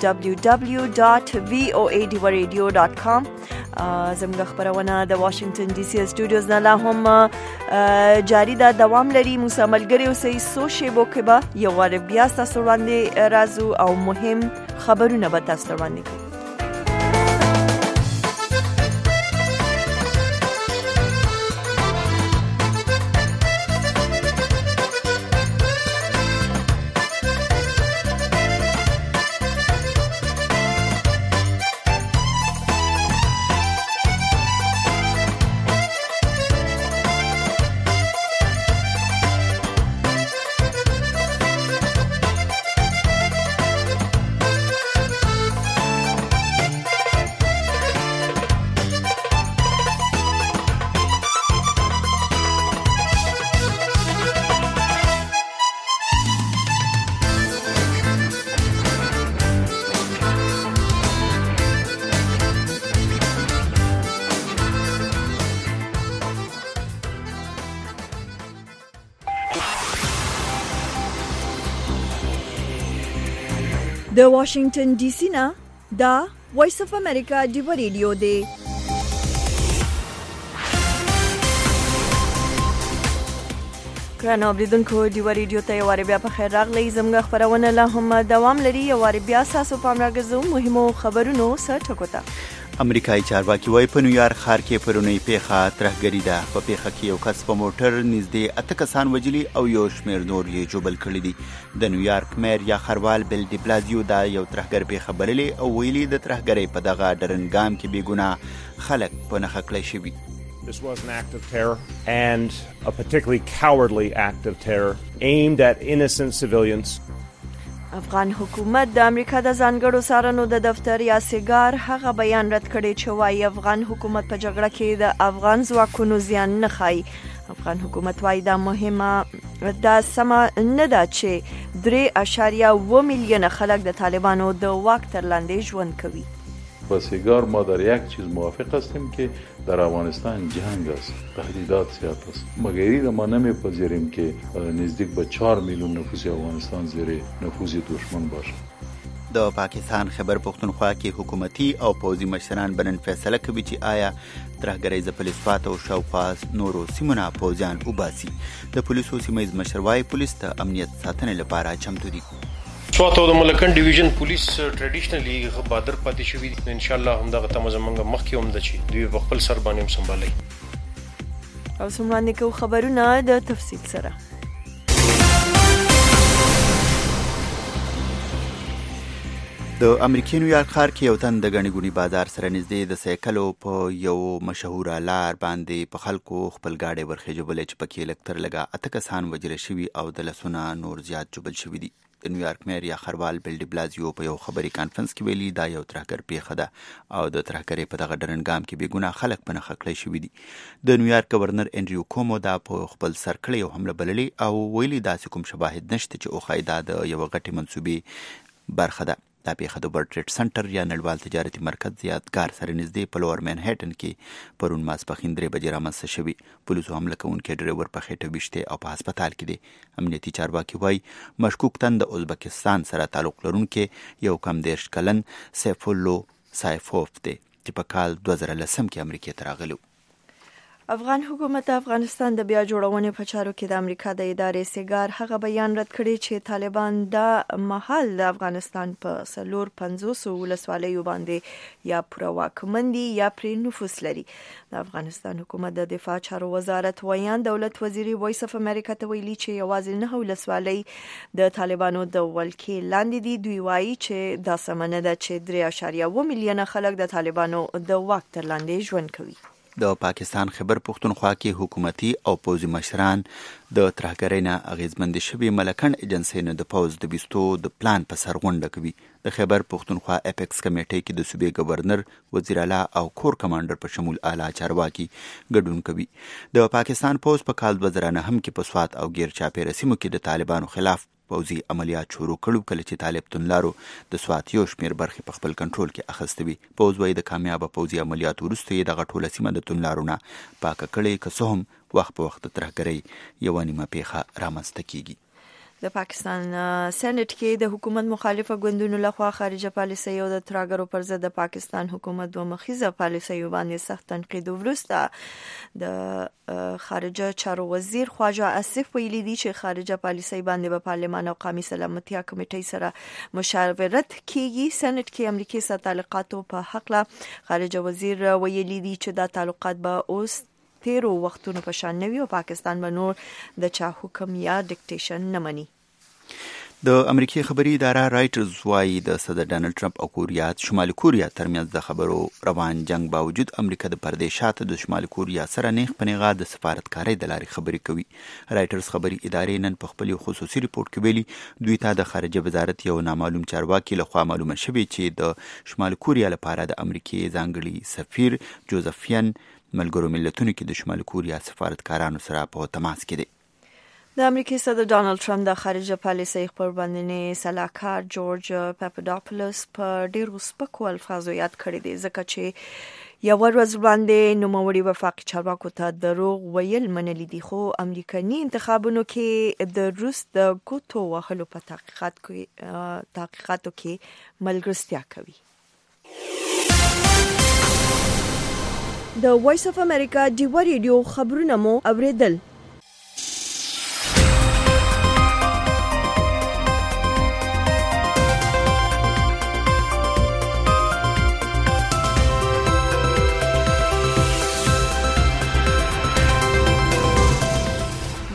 www.voadivaradio.com زموږ خبرونه د واشنگټن ډي سي سټوډیوز نه لا هم جاری ده دوام لري موږ ملګري اوسئ سو شیبو کې به یو وار بیا تاسو وړاندې راځو او مهم خبرونه به تاسو وړاندې کوو د واشنگټن ډي سي نه دا وایس اف امریکا ډیو ریډیو دی ګران اوریدونکو ډیو ریډیو ته یو بیا په خیر راغلی زموږ خبرونه لا هم دوام لري یو بیا تاسو پام راګزو مهمو خبرونو سره ټکوتا امریکایي چارواکي وايي په نیویارک ښار کې پرونی پیښه ترهګري ده په پیښه کې یو کس په موټر نږدې 8 کسان وجلي او یو شمېر نور یې ژوبل کړي دي د نیویارک میر یا خروال بل ډي بلازیو دا یو ترهګر پیښه بللې او ویلي د ترهګرۍ په دغه ډرنګام کې بېګناه خلک په نښه کړی شوي. This was an act of terror and a particularly cowardly act of terror aimed at innocent civilians. افغان حکومت د امریکا د ځانګړو څارنو د دفتر یا سیګار هغه بیان رد کړی چې وايي افغان حکومت په جګړه کې د افغان ځواکونو زیان نه خای. افغان حکومت وايي دا مهمه دا سم نه ده چې 3.7 میلیون خلک د طالبانو د واک تر لاندې ژوند کوي. با سیگار ما در یک چیز موافق هستیم که در افغانستان جنگ است، تهدیدات زیاد است. مگری ما نمیپذیریم که نزدیک به 4 میلیون نفوس افغانستان زیر نفوذ دشمن باشد. د پاکستان خیبر پختونخوا کې حکومتي او پوځي مشران بنن فیصله کوي چې آیا ترهګرۍ ځپلې سوات او شاوخوا نورو سیمو نه پوځیان وباسي. د پولیسو سیمه ییز مشر وايي پولیس د امنیت ساتنې لپاره چمتو دي. سوات او د ملکن ډیویژن پولیس ټریډیشنلی بادر پاتې شوی دي. ان شاء الله هم دغه تمه زمونږ مخکې هم د چې دوی په خپل سر باندې هم سمبالي او سموانه کو خبرونه د تفصیل سره. د امریکای نیویارک ښار کې یو تن د غنی ګونی بازار سره نږدې د سایکلو په یو مشهوره لار باندې په خلکو خپل گاډي ورخېجولې چې پکې لکتر لګا 8 کسان وجل شوي او د لسونه نور زیات جوبل شوي دي. د نیویارک میر یا خروال بل ډي بلازیو په یو خبري کانفرنس کې ویلي دا یو ترهګر پیښه ده او د ترهګرۍ په دغه ډرنګام کې بېګناه خلک په نښه کړی شوي دي. د نیویارک گورنر انډریو کومو دا په خپل سر کړی یو حمله بللې او ویلي داسې کوم شواهد نشته چې اوښایي دا د یوه غټې منصوبې برخه ده. دا پیښه د ورلډ ټریډ سنټر یا نړیوال تجارتي مرکز یادګار سره نږدې په لوور منهټن کې پرون ماسپښین 3 بجې رامنځته شوي. پولیسو حمله کوونکی ډریور په خېټه ویشتی او په هسپتال کې دی. امنیتي چارواکي وایي مشکوک تن د ازبکستان سره تعلق لرونکی یو کم 30 کلن سیف الله سایفوف دی چې په کال 2010 کې امریکا ته راغلی. افغان حکومت د افغانستان د بیا جوړونې په چارو کې د امریکا د ادارې سیګار هغه بیان رد کړی چې طالبان د محل د افغانستان په 450 ولسوالیو باندې یا پوره واکمن دي یا پرې نفوذ لري. د افغانستان حکومت د دفاع چارو وزارت ویان دولت وزیری وایس اف امریکا ته ویلي چې یوازې 9 ولسوالۍ د طالبانو د ولکې لاندې دي. دوی وایي چې دا سمنه ده چې 3.7 میلیون خلک د طالبانو د واک تر لاندې ژوند کوي. د پاکستان خیبر پختونخوا کې حکومتي او پوځي مشران د ترهګرۍ نه اغیزمند شوي ملکن ایجنسۍ نه د پوځ د بیستو د پلان په سر غونډه کوي. د خیبر پختونخوا اپیکس کمیټې کې د صوبې گورنر، وزیر اعلی او کور کمانډر په شمول اعلی چارواکي ګډون کوي. د پاکستان پوځ په کال 2009 کې په سوات او غیر چاپیره سیمو کې د طالبانو خلاف پوځي عملیات شروع کړو کله چې طالب توندلارو د سوات یو شمېر برخې په خپل کنټرول کې اخیستې وي. پوځ وایي د کامیابه پوځي عملیاتو وروسته یې دغه ټوله سیمه د توندلارو نه پاکه کړې، که څه هم وخت په وخت د ترهګرۍ یوه نیمه پیښه رامنځته کیږي. د پاکستان سېنات کې د حکومت مخالفه ګوندونو لخوا خارجه پالیسۍ او د ترهګرو پر ضد د پاکستان حکومت دوه مخیزه پالیسۍ باندې سخت تنقید وروسته د خارجه چارو وزیر خواجه اسف ویلي دي چې خارجه پالیسۍ باندې په پارلمان او قومي سلامتیا کمیټې سره مشاورت کیږي. سېنات کې امریکای سره تعلقاتو په حق له خارجه وزیر ویلي دي چې دا تعلقات به اوس تیرو وختونو په شان نوي او پاکستان به نور د چا حکم یا ډیکټیشن نه مني. د امریکای خبري اداره رایټرز وايي د صدر ډانلډ ټرمپ او کوریا شمالي کوریا ترمنځ د خبرو روان جنگ باوجود امریکا د پردې شاته د شمالي کوریا سره نیغ په نیغه د سفارتکارۍ د لارې خبرې کوي. رایټرز خبري ادارې نن په خپل خصوصي ریپورت کې ویلي دوی ته د خارجه وزارت یو نامعلوم چارواکي لخوا معلومه شوې چې د شمالي کوریا لپاره د امریکای ځانګړي سفیر جوزفین ملګرو ملتونو کې د شمالي کوریا سفارتکارانو سره په تماس کې دي. د امریکای صدر ډانلډ ټرمپ د خارجه پالیسۍ خبربندنې سلاکار جورج پاپاډاپولوس په ډېرو سپکو الفاظو یاد کړی دی ځکه چې یو ورځ وړاندې نوموړي وفاقي چارواکو ته دروغ ویل منلي دي، خو امریکایي انتخابونو کې د روس د ګوتو وهلو په تحقیقاتو کې ملګرتیا کوي. د وایس اف امریکا ډیو ریډیو خبرونه مو اوریدل.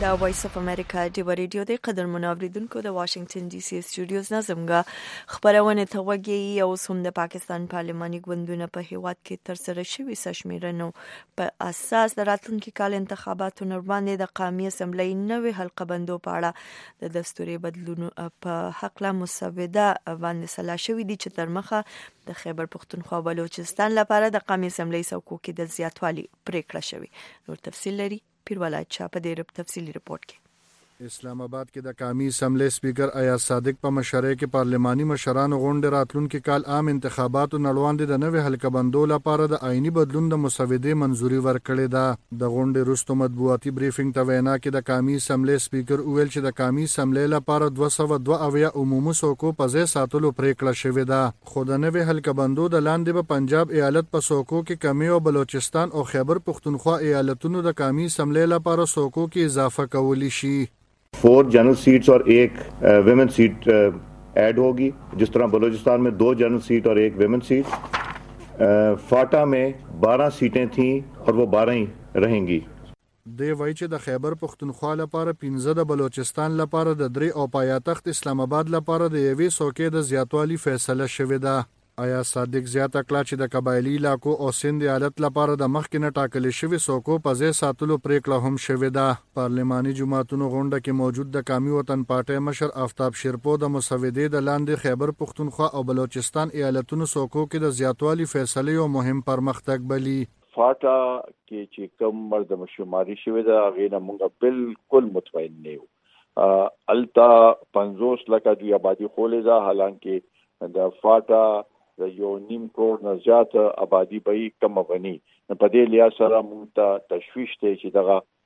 دا وایس اف امریکا دی ریډیو د قدر منوریدونکو د واشنگټن ډي سي سټوډیوز نه زموږه خبرونه ته وګورئ او سم د پاکستان پارلماني ګوندونه په هیواد کې تر سره شوی سشمیرنو په اساس د راتلونکي کال انتخاباتو وړاندې د قومي اسمبلی نوې حلقه بندو په اړه د دستوري بدلونو په حق لا مسوده باندې سلا شوی دي چې تر مخه د خیبر پختونخوا او بلوچستان لپاره د قومي اسمبلی څوکو کې د زیاتوالي پریکړه شوی. نور تفصیل لري پیرولای چا په دې تفصیلی رپورت کې. اسلام آباد کې د قومي اسمبلی سپیکر ایاز صادق په مشرۍ کې پارلماني مشرانو غونډه راتلونکي کال عام انتخاباتو نړوندې د نوې حلقه بندو لپاره د آئینی بدلون د مسودې منزوري ورکړې ده. د غونډې وروسته مطبوعاتي بریفینګ ته وینا کې د قومي اسمبلی سپیکر ویل چې د قومي اسمبلی لپاره 202 عمومي څوکو په ځای ساتلو پریکړه شوې ده، خو د نوې حلقه بندو د لاندې به پنجاب ایالت په څوکو کې کمی او بلوچستان او خیبر پختونخوا ایالتونو د قومي اسمبلی لپاره څوکو کې اضافه کولی شي. 4 general seats और 1 विमेन सीट ऐड होगी, जिस तरह बलूचिस्तान में 2 जनरल सीट और 1 विमेन सीट. फाटा में 12 सीटें थीं और वो 12 ही रहेंगी. دی وای چې د خیبر پختونخوا لپاره 15 د بلوچستان لپاره د 3 او پایتخت اسلام آباد لپاره د یوې څوکې د زیاتوالي فیصله شوې ده. آیا صادق زیاته کړه چې د قبایلی علاقو او سند ایالت لپاره د مخکې نه ټاکل شوی څوکو په ځای ساتلو پریکړه هم شوې ده. پارلماني جماعتونو غونډه کې موجود د قومي وطن پارټۍ مشر آفتاب شیرپو د مسودې د لاندې خیبر پختونخوا او بلوچستان ایالتونو څوکو کې د زیاتوالي فیصله یو مهم پرمختګ بلی. فاټا کې چې کوم مرد شماري شوی ده هغه نه موږ بالکل مطمئن نه یو. التا 50 لکه دوی آبادی خولې ده، حالانکه د فاټا د 1.5 کروڑ نه زیات آبادی به کم غني. په دې لحاظ سره موږ ته تشویش دی چې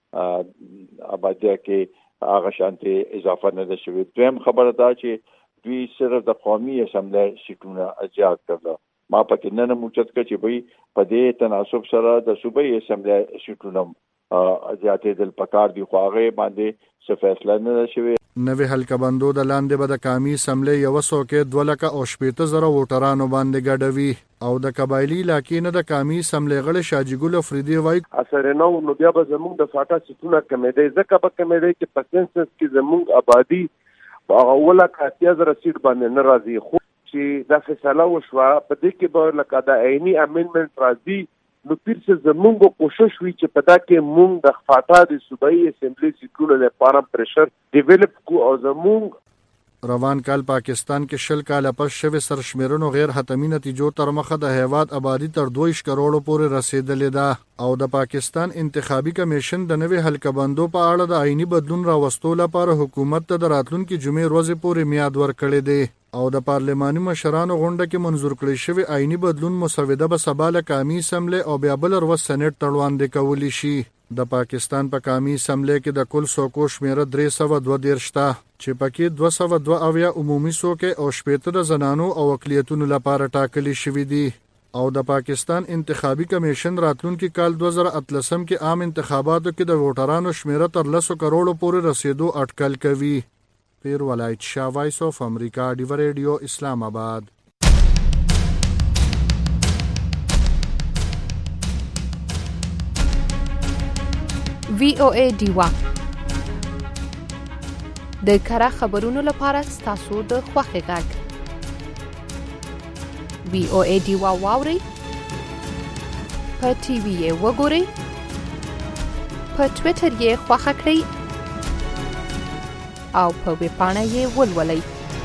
دغه آبادی کې هغه شانتي اضافه نه ده شوې. دویم خبره ده چې دوی صرف د قومي اسمبلی سیټونه زیات کړل. ما پکې نه موچت کړ چې به په دې تناسب سره د صوبایي اسمبلی سیټونه زیاتې دل پکار دی، خو هغه باندې څه فیصله نه شوی. نوې حلقه بندو د لاندې به د قومي اسمبلی یو څوکې 2,80,000 ووټرانو باندې ګډوي او د قبایلی علاقې نه د قومي اسمبلی غړي شاجګل افریدي وایي اثر نو بیا به زموږ د فاټا سیټونه کمې دی، ځکه به کمې دی چې په سنسس کې زموږ آبادی هغه 1,80,000 سیټ باندې نه راځي. خو چې دا فیصله وشوه په دې کې به لکه د عیني امندمنت راځي، نو پیر څه زمونږ کوشش وی چې په دا کې مونږ د فاټا د صوبایي اسمبلی سیټونو لپاره پریشر ډیولپ کو او زمونږ روان کال پاکستان کې شل کال پس شوی سرشمیرونو غیر حتمی نتیجو تر مخه د هیواد آبادی تر 2 کروڑو پورې رسیدلې ده او د پاکستان انتخابي کمیشن د نوې حلقه بندو په اړه د آئینی بدلون راوستو لپاره حکومت ته د راتلونکي جمعې ورځې پورې میعاد ورکړی دی او د پارلماني مشرانو غونډه کې منظور کړی شوی آئینی بدلون مسوده به سبا له قومي اسمبلی او بیا بل ورځ سېنات ته وړاندې کولی شي. د پاکستان په قومي اسمبلی کې د کل څوکو شمیره 332 شته چې پکې 202 عمومي څوکې او 80 د زنانو او اقلیتونو لپاره ټاکلي شوي دي او د پاکستان انتخابي کمیشن راتلونکي کال 2013 کې عام انتخاباتو کې د ووټرانو شمیره تر 100 کروڑو پورې رسیدو اټکل کوي. پیر ولایت شاه، وایس اف امریکا، ډیو ریډیو، اسلام آباد. VOA ډیوا د کره خبرونو لپاره ستاسو د خوښي غږ. VOA ډیوا واوري په ټي وي یې وګورئ، په ټویټر یې خوښه کړئ او په ویبپاڼه یې ولولئ.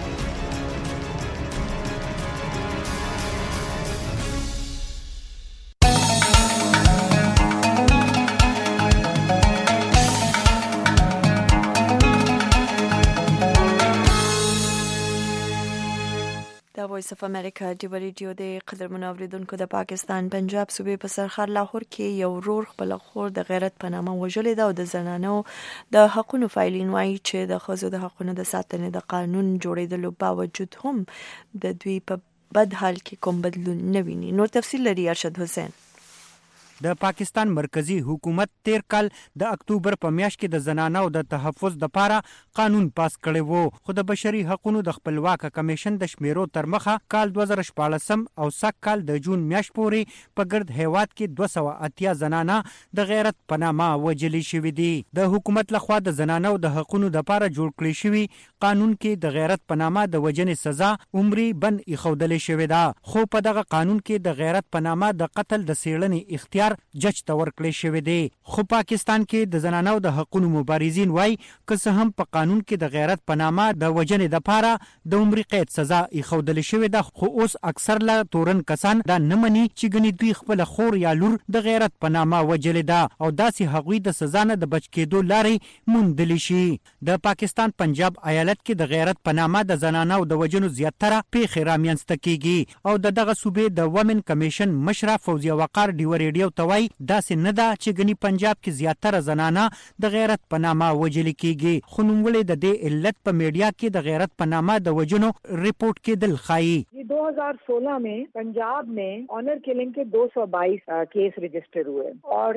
وایس اف امریکا ډیو ریډیو د قدر منوریدونکو د پاکستان پنجاب صوبې په سرحد لاهور کې یو ورور خپل خور د غیرت په نامه وژلې ده او د زنانو د حقوقو فایلین وایي چې د ښځو د حقوقو د ساتنې د قانون جوړېدلو باوجود هم د دوی په بد حال کې کوم بدلون نه ویني. نور تفصیل لري ارشد حسین. د پاکستان مرکزی حکومت تیر کال د اکتوبر په میاشت کې د زنانو د تحفظ لپاره قانون پاس کړی وو، خو د بشري حقوقو د خپلواک کمیشن د شمیرو تر مخه کال 2014 او سږ کال د جون میاشت پورې په ګرد هیواد کې 280 زنانه د غیرت په نامه وژلې شوې دي. د حکومت لخوا د زنانو د حقوقو لپاره جوړ کړی شوی قانون کې د غیرت په نامه د وژنې سزا عمري بند ایښودل شوې ده، خو په دغه قانون کې د غیرت په نامه د قتل د څېړنې اختیار جج ته ورکړی شوی دی. خو پاکستان کې د زنانو د حقوقو مبارزین وایي که څه هم په قانون کې د غیرت په نامه د وژنې لپاره د عمري قید سزا ایښودل شوې ده، خو اوس اکثر له تورن کسان دا نه مني چې ګنې دوی خپل خور یا لور د غیرت په نامه وژلې ده او داسې هغوی د سزا نه د بچ کېدو لارې موندلی شي. د پاکستان پنجاب ایالت کې د غیرت په نامه د زنانو د وژنو زیاتره پیښې رامنځته کیږي او دغه صوبې د ومن کمیشن مشره فوزیه وقار ډیو ریډیو ته وایي داسې نه ده چې ګنې پنجاب کې زیاتره زنانه د غیرت په نامه وژل کیږي، خو نوموړې د دې علت په میډیا کې د غیرت په نامه د وژنو رپورټ کېدل ښایي. 2016 में पंजाब में ऑनर किलिंग के 222 केस रजिस्टर हुए और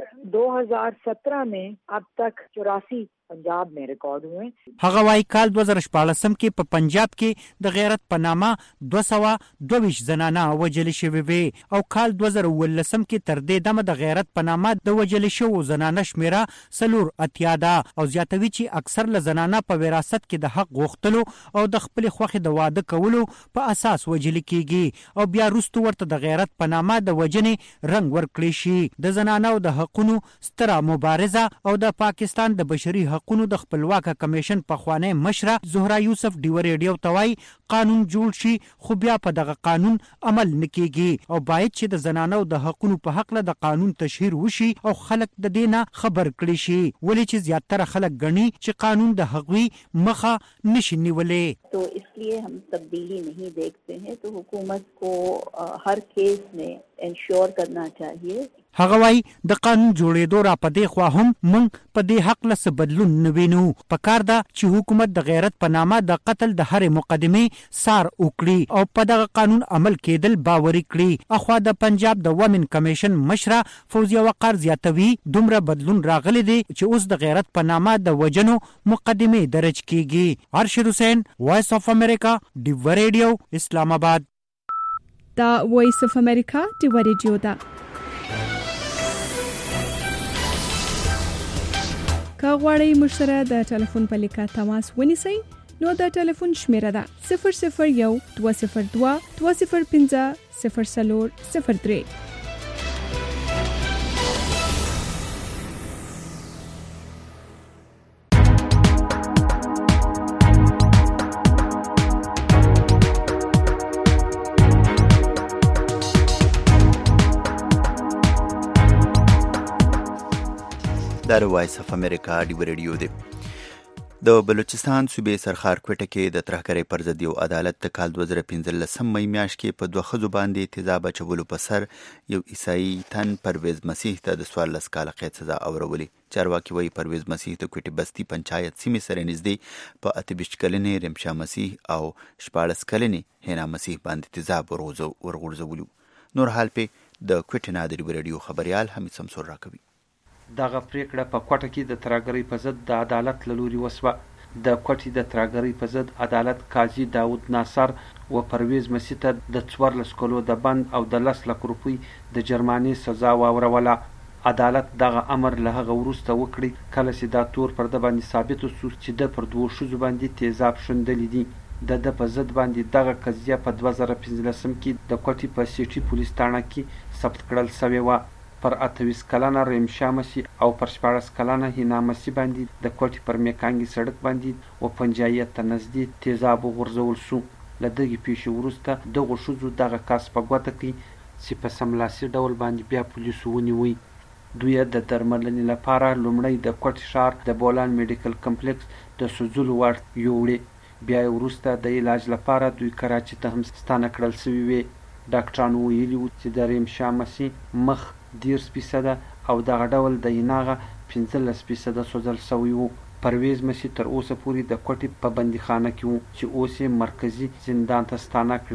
2017 में अब तक 84 पंजाब में रिकॉर्ड हुए. هغه وايي کال 2014 کې په پنجاب کې د غیرت په نامه 222 زنانه وژل شوې وې او کال 2019 کې تر دې دمه د غیرت په نامه د وژل شوو زنانه شمیره 480 ده او زیاتوي چې اکثر له زنانه په وراثت کې د حق غوښتلو او د خپل خوښې د واده کولو په اساس وژل کیږي او بیا وروسته ورته د غیرت په نامه د وژنې رنګ ورکړي شي. د زنانو د حقوقو ستره مبارزه او د پاکستان د بشري حقوقو د خپلواک کمیشن پخوانی مشره زهرا یوسف ډیو ریډیو ته وایي قانون جوړ شي خو بیا په دغه قانون عمل نه کیږي او باید چې د زنانو د حقوقو په حق له د قانون تشهیر وشي او خلک د دې نه خبر کړي شي، ولې چې زیاتره خلک ګڼي چې قانون د هغوی مخه نشي نیولې. तो इसलिए हम तब्दीली नहीं देखते हैं, तो हुकूमत को हर केस में इंश्योर करना चाहिए. هغه وای د قانون جوړېدو را پدې خو هم مونږ په دې حق له بدلون نه وینو، پکار ده چې حکومت د غیرت په نامه د قتل د هر مقدمه سار وکړي او په دغه قانون عمل کېدل باوري کړي. اخوا د پنجاب د ومن کمیشن مشره فوزیه وقار زیاتوي دومره بدلون راغلی دی چې اوس د غیرت په نامه د وژنو مقدمه درج کیږي. ارشد حسین، وایس اف امریکا، ډیو ریډیو، اسلام آباد. دا وایس اف امریکا ډیو ریډیو ده. که غواړئ موږ سره د ټلیفون په لیکه تماس ونیسئ نو د ټلیفون شمیره ده 001 202 205 0403. دا وایس اف امریکا ډیو ریډیو دی. د بلوچستان صوبې سرخار کوټه کې د ترهګرۍ پر ضد یو عدالت د کال 2015 مې میاشت کې په 2 ښځو باندې تیزاب اچولو په سر یو عیسائی تن پرویز مسیح ته د 14 کاله قید سزا اورولې. چارواکي وایي پرویز مسیح د کوټې بستي پنچایت سیمې سره نږدې په 28 کلنې رمشا مسیح او 14 کلنې هینا مسیح باندې تیزاب ورغورځولو. نور حال په د کوټې نه د ډیو ریډیو خبريال حمید سمسور راکوي. دغه پریکړه په کوټه کې د ترهګرۍ په ضد د عدالت له لوري وسوه. د کوټې د ترهګرۍ په ضد عدالت قاضي داود ناصر و پرویز مسیح ته د 14 کلو د بند او د 10 لک روپۍ د جرمانې سزا واوروله. عدالت دغه امر له هغه وروسته وکړي کله چې دا تور پر د باندې ثابت شو چې د پر 2 ښځو باندې تیزاب شندلې دي. د په ضد باندې دغه قضیه په 2015 کې د کوټې په سیټي پولیس تاڼه کې ثبت کړل شوې وه. پر 28 کلنه رمشا مسیح او پر 14 کلنه هینا مسیح باندې د کوټې پر میکانګي سړک باندې و پنجایت ته نږدې تیزاب وغورځول شو. له دغې پیښې وروسته دغو ښځو دغه کس په ګوته کړي چې په سملاسي ډول باندې بیا پولیسو ونیوی. دوی د درملنې لپاره لومړی د کوټې ښار د بولان میډیکل کمپلیکس د سوځلو وړ یوړې، بیا وروسته د علاج لپاره دوی کراچي ته هم ستانه کړل شوي وې. ډاکټرانو ویلي وو چې د رمشا مسیح مخ 10% او دغه ډول د هیناغه 15% سوځل شوی وو. پرویز مسیح تر اوسه پورې د کوټې په بندیخانه کې وو چې اوس یې مرکزي زندان ته ستانه کړی.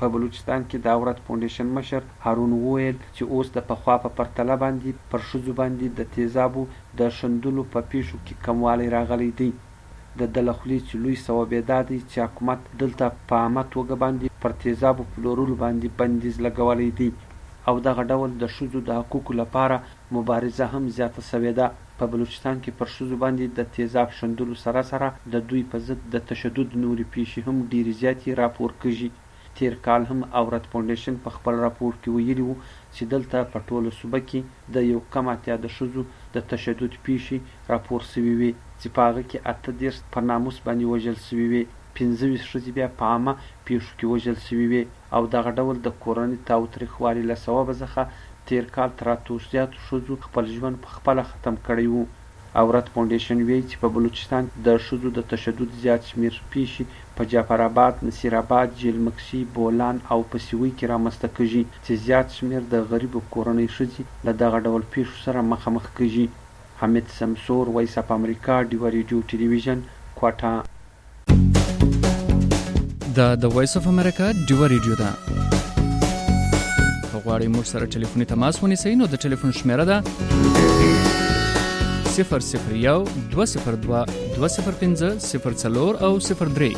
په بلوچستان کې د عورت فاونډیشن مشر هارون وویل چې اوس د پخوا په پرتله باندې پر ښځو باندې د تیزابو د شندلو په پیښو کې کموالی راغلی دی. د دلخلي چې لوی سبب دا دی چې حکومت دلته په عامه توګه باندې پر تیزابو پلورلو باندې بندیز لګولی دی او دغه ډول د ښځو د حقوقو لپاره مبارزه هم زیاته سوې ده. په بلوچستان کې پر ښځو باندې د تیزاب شندلو سره سره د دوی په ضد د تشدد نورې پیښې هم ډېرې زیاتې راپور کېږي. تیر کال هم عورت فاونډیشن په خپل راپور کې ویلي وو چې دلته په ټوله صوبه کې د 1.8 د ښځو د تشدد پیښې راپور سوي وي چې په هغه کې 38 په ناموس باندې وژل سوي وي، 15 ښځې بیا په عامه پیښو کې وژل سوي وي او دغه ډول د کورني تاوتریخوالي له سببه څخه تیر کال تر 8 زیاتو ښځو خپل ژوند په خپله ختم کړی وو. عورت فاونډیشن وایي چې په بلوچستان د ښځو د تشدد زیات شمېر پیښې په جعفرآباد، نصیرآباد، جیلمکسي، بولان او په سیوۍ کې رامنځته کېږي چې زیات شمېر د غریبو کورنۍ ښځې له دغه ډول پیښو سره مخامخ کېږي. حمید سمسور، وایس اف امریکا، ډیوه ریډیو ټلویزیون، کوټه. دا د وایس اف امریکا ډیوه ریډیو ده. که غواړئ موږ سره ټلیفوني تماس ونیسئ نو د ټلیفون شمیره ده 001 202 205 04 او 03.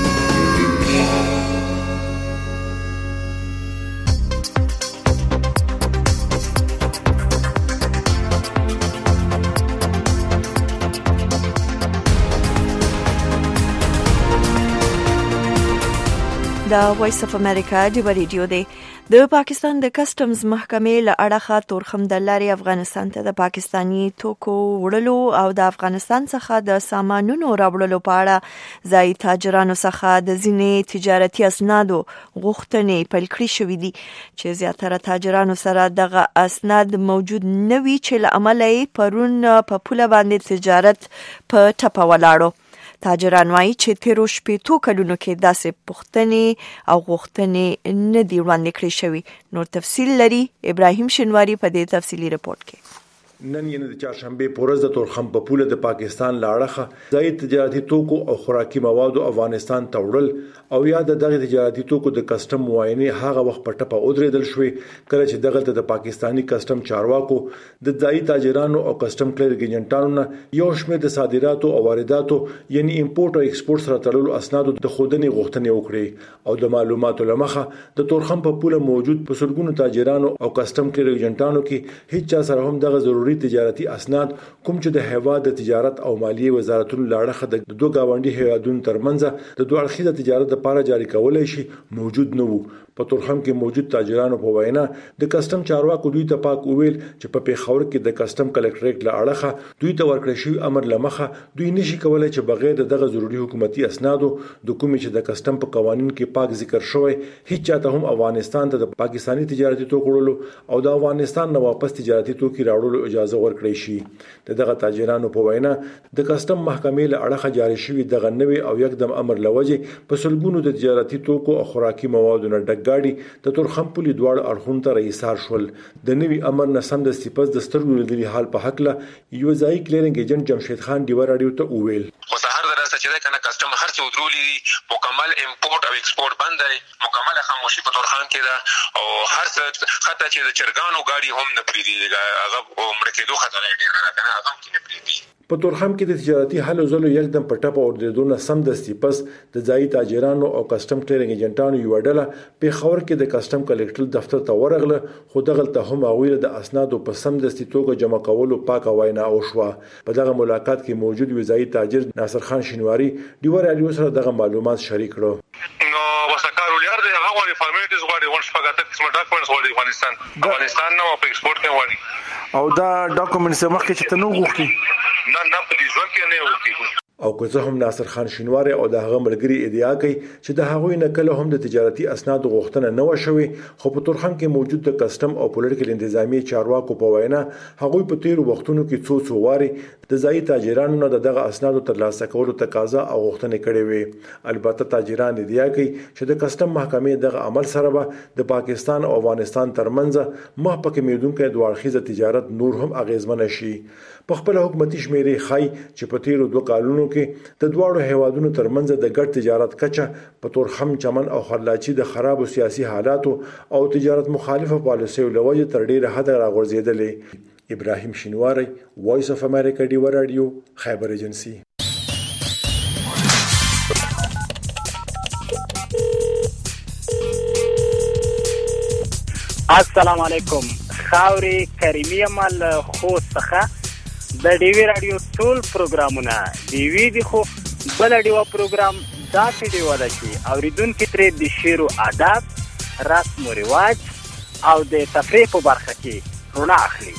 دا وایس اف امریکا ډیوه ریډیو دی. د پاکستان د کسټمز محکمې له اړخه تورخم د لارې افغانستان ته د پاکستانی توکو وړلو او د افغانستان څخه د سامانونو راوړلو په اړه ځایي تاجرانو څخه د ځینې تجارتي اسنادو غوښتنې پیل کړې شوې دي چې زیاتره تاجرانو سره دغه اسناد موجود نه وي چې له امله یې پرون په پوله باندې تجارت په ټپه ولاړو. تاجران وایي چې تیرو شپېتو کلونو کې داسې پوښتنې او غوښتنې نه دي وړاندې کړې شوي. نور تفصیل لري ابراهیم شینواری په دې تفصیلي رپورت کې. نن یې د چهارشنبه په ورځ د تورخم په پوله د پاکستان له اړخه ځایي تجارتي توکو او خوراکي موادو افغانستان ته وړل او یا دغه تجارتي توکو د کسټم معاینه هغه وخت په ټپه ودرېدل شوې کله چې دغه د پاکستانی کسټم چارواکو د ځایي تاجرانو او کسټم کلیر ایجنټانو نه یو شمېر د صادراتو او وارداتو یعنی امپورټ او ایکسپورټ سره تړلو اسنادو د خودنې غوښتنې وکړې او د معلوماتو لمخه د تورخم په پوله موجود په سلګونو تاجرانو او کسټم کلیر ایجنټانو کې هیڅ چا سره هم دغه ضروري تجارتي اسناد کوم چې د هیواد د تجارت او مالیې وزارتونو لاړه د دوه گاونډي هیوادونو ترمنځ د دوه اړخیزه تجارت لپاره جاری کولای شي موجود نه وو. په تورخم کې موجود تاجرانو په وینا د کسټم چارواکو دوی ته پاک ویل چې په پیښور کې د کسټم کلکټریټ له اړخه دوی ته ورکړل شوی امر لمخه دوی نشي کولای چې بغیر دغه ضروري حکومتي اسنادو د کومې چې د کسټم په قوانینو کې پاک ذکر شوی هیڅ چاته هم افغانستان ته د پاکستانی تجارتي توکو وړلو او د افغانستان نه واپس تجارتي توکي راوړلو اجازه ورکړی شي. دغه تاجرانو په وینا د کسټم محکمې له اړخه جاری شوی دغه نوې او یکدم امر لوجه په سلګونو د تجارتي توکو او خوراکي موادو نه ډګاډي د تورخم پولي دواړه اړخونو ته رئیسار شول. د نوي امر نه سم د سپس د سترګو لیدلي حال په حق له یو ځای کلیرنګ ایجنټ جمشید خان ډیوه رادیو ته وویل خو سهار درسته چې کنه کسټم هر څه ودرولي مکمل امپورټ او ایکسپورټ بند دی، مکمل خاموشي په تورخم کې ده او هر څه خطه چې د چرګانو گاډي هم نه پریدي هغه مړ کېدو خطر ډیر نه کنه هغه کې نه پریدي. په تورخم کې د تجارتي حل زلو یکدم په ټاپه اوردونه سم د سپس د ځایي تاجرانو او کسټم کلیرنګ ایجنټانو یو ډله په خور کې د کسټم کلیکټر دفتر ته ورغله خو دغه ته هم اویل د اسنادو په سم د ستوګه جمع کولو پاکه وینا او شو. په دغه ملاقات کې موجود وزایي تاجر ناصر خان شینواری ډیوه رادیو سره دغه معلومات شریک کړو. نو وسکارو لري هغه غوړي فارمیټیز غوړي ورش فقط قسم ډاکومنټس غوړي افغانستان نو په ایکسپورټ کې غوړي او دا ډاکومنټس مخکې چې تنو غوښتي نه په دې ځل کې نه وکړي. او که زه هم ناصر خان شینواری او د هغه ملګری ادعا کوي چې د هغوی نه کله هم د تجارتي اسناد غوښتنه نه وشوي خو په تورخم کې موجود د کسټم او پولیټیکل انتظامی چارواکو په وینا هغوی په تیر وختونو کې څو واري د ځایي تاجرانو نه دغه اسناد ترلاسه کولو تقاضا او غوښتنې کړې وي. البته تاجران ادعا کوي چې د کسټم محکمې دغه عمل سره به د پاکستان او افغانستان ترمنځ مخ پکې میدونکو دوه اړخیزه تجارت نور هم اغیزمن شي. په خپل حکومتي شمیرې خای چې په تیرو 2 کالونو کې د دواړو هیوادونو ترمنځ د ګډ تجارت کچه په تورخم چمن او خرلاچي د خراب سیاسي حالاتو او تجارت مخالفه پالیسیو لوجه تر ډیره حد راغورځېدلې. ابراهیم شینواری، وایس اف امریکا ډیو رادیو، خیبر ایجنسی. السلام علیکم. خاوري کریمي عمل خو څخه د ډیوی رادیو ټول پروګرامونه ډیوی دي، خو بل ډیو پروګرام داسې ډیو ده چې اوریدونکو ترې د شعر او ادب، رسم او رواج او د تفریح په برخه کې رڼا اخلي.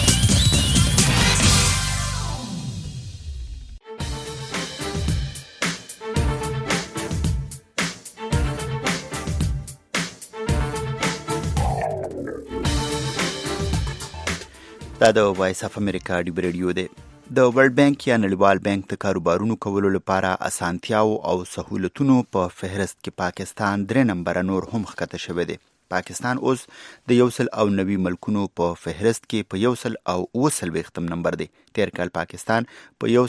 دا د وایس اف امریکا ډیو رادیو دی. د ورلد بانک یا نړیوال بانک د کاروبارونو کولو لپاره اسانتیاو او سہولتونو په فهرست کې پاکستان 3 نمبر نور هم ښکته شوی دی. پاکستان اوس د 190 ملکونو په فهرست کې په 140 نمبر دی. تیر کال پاکستان په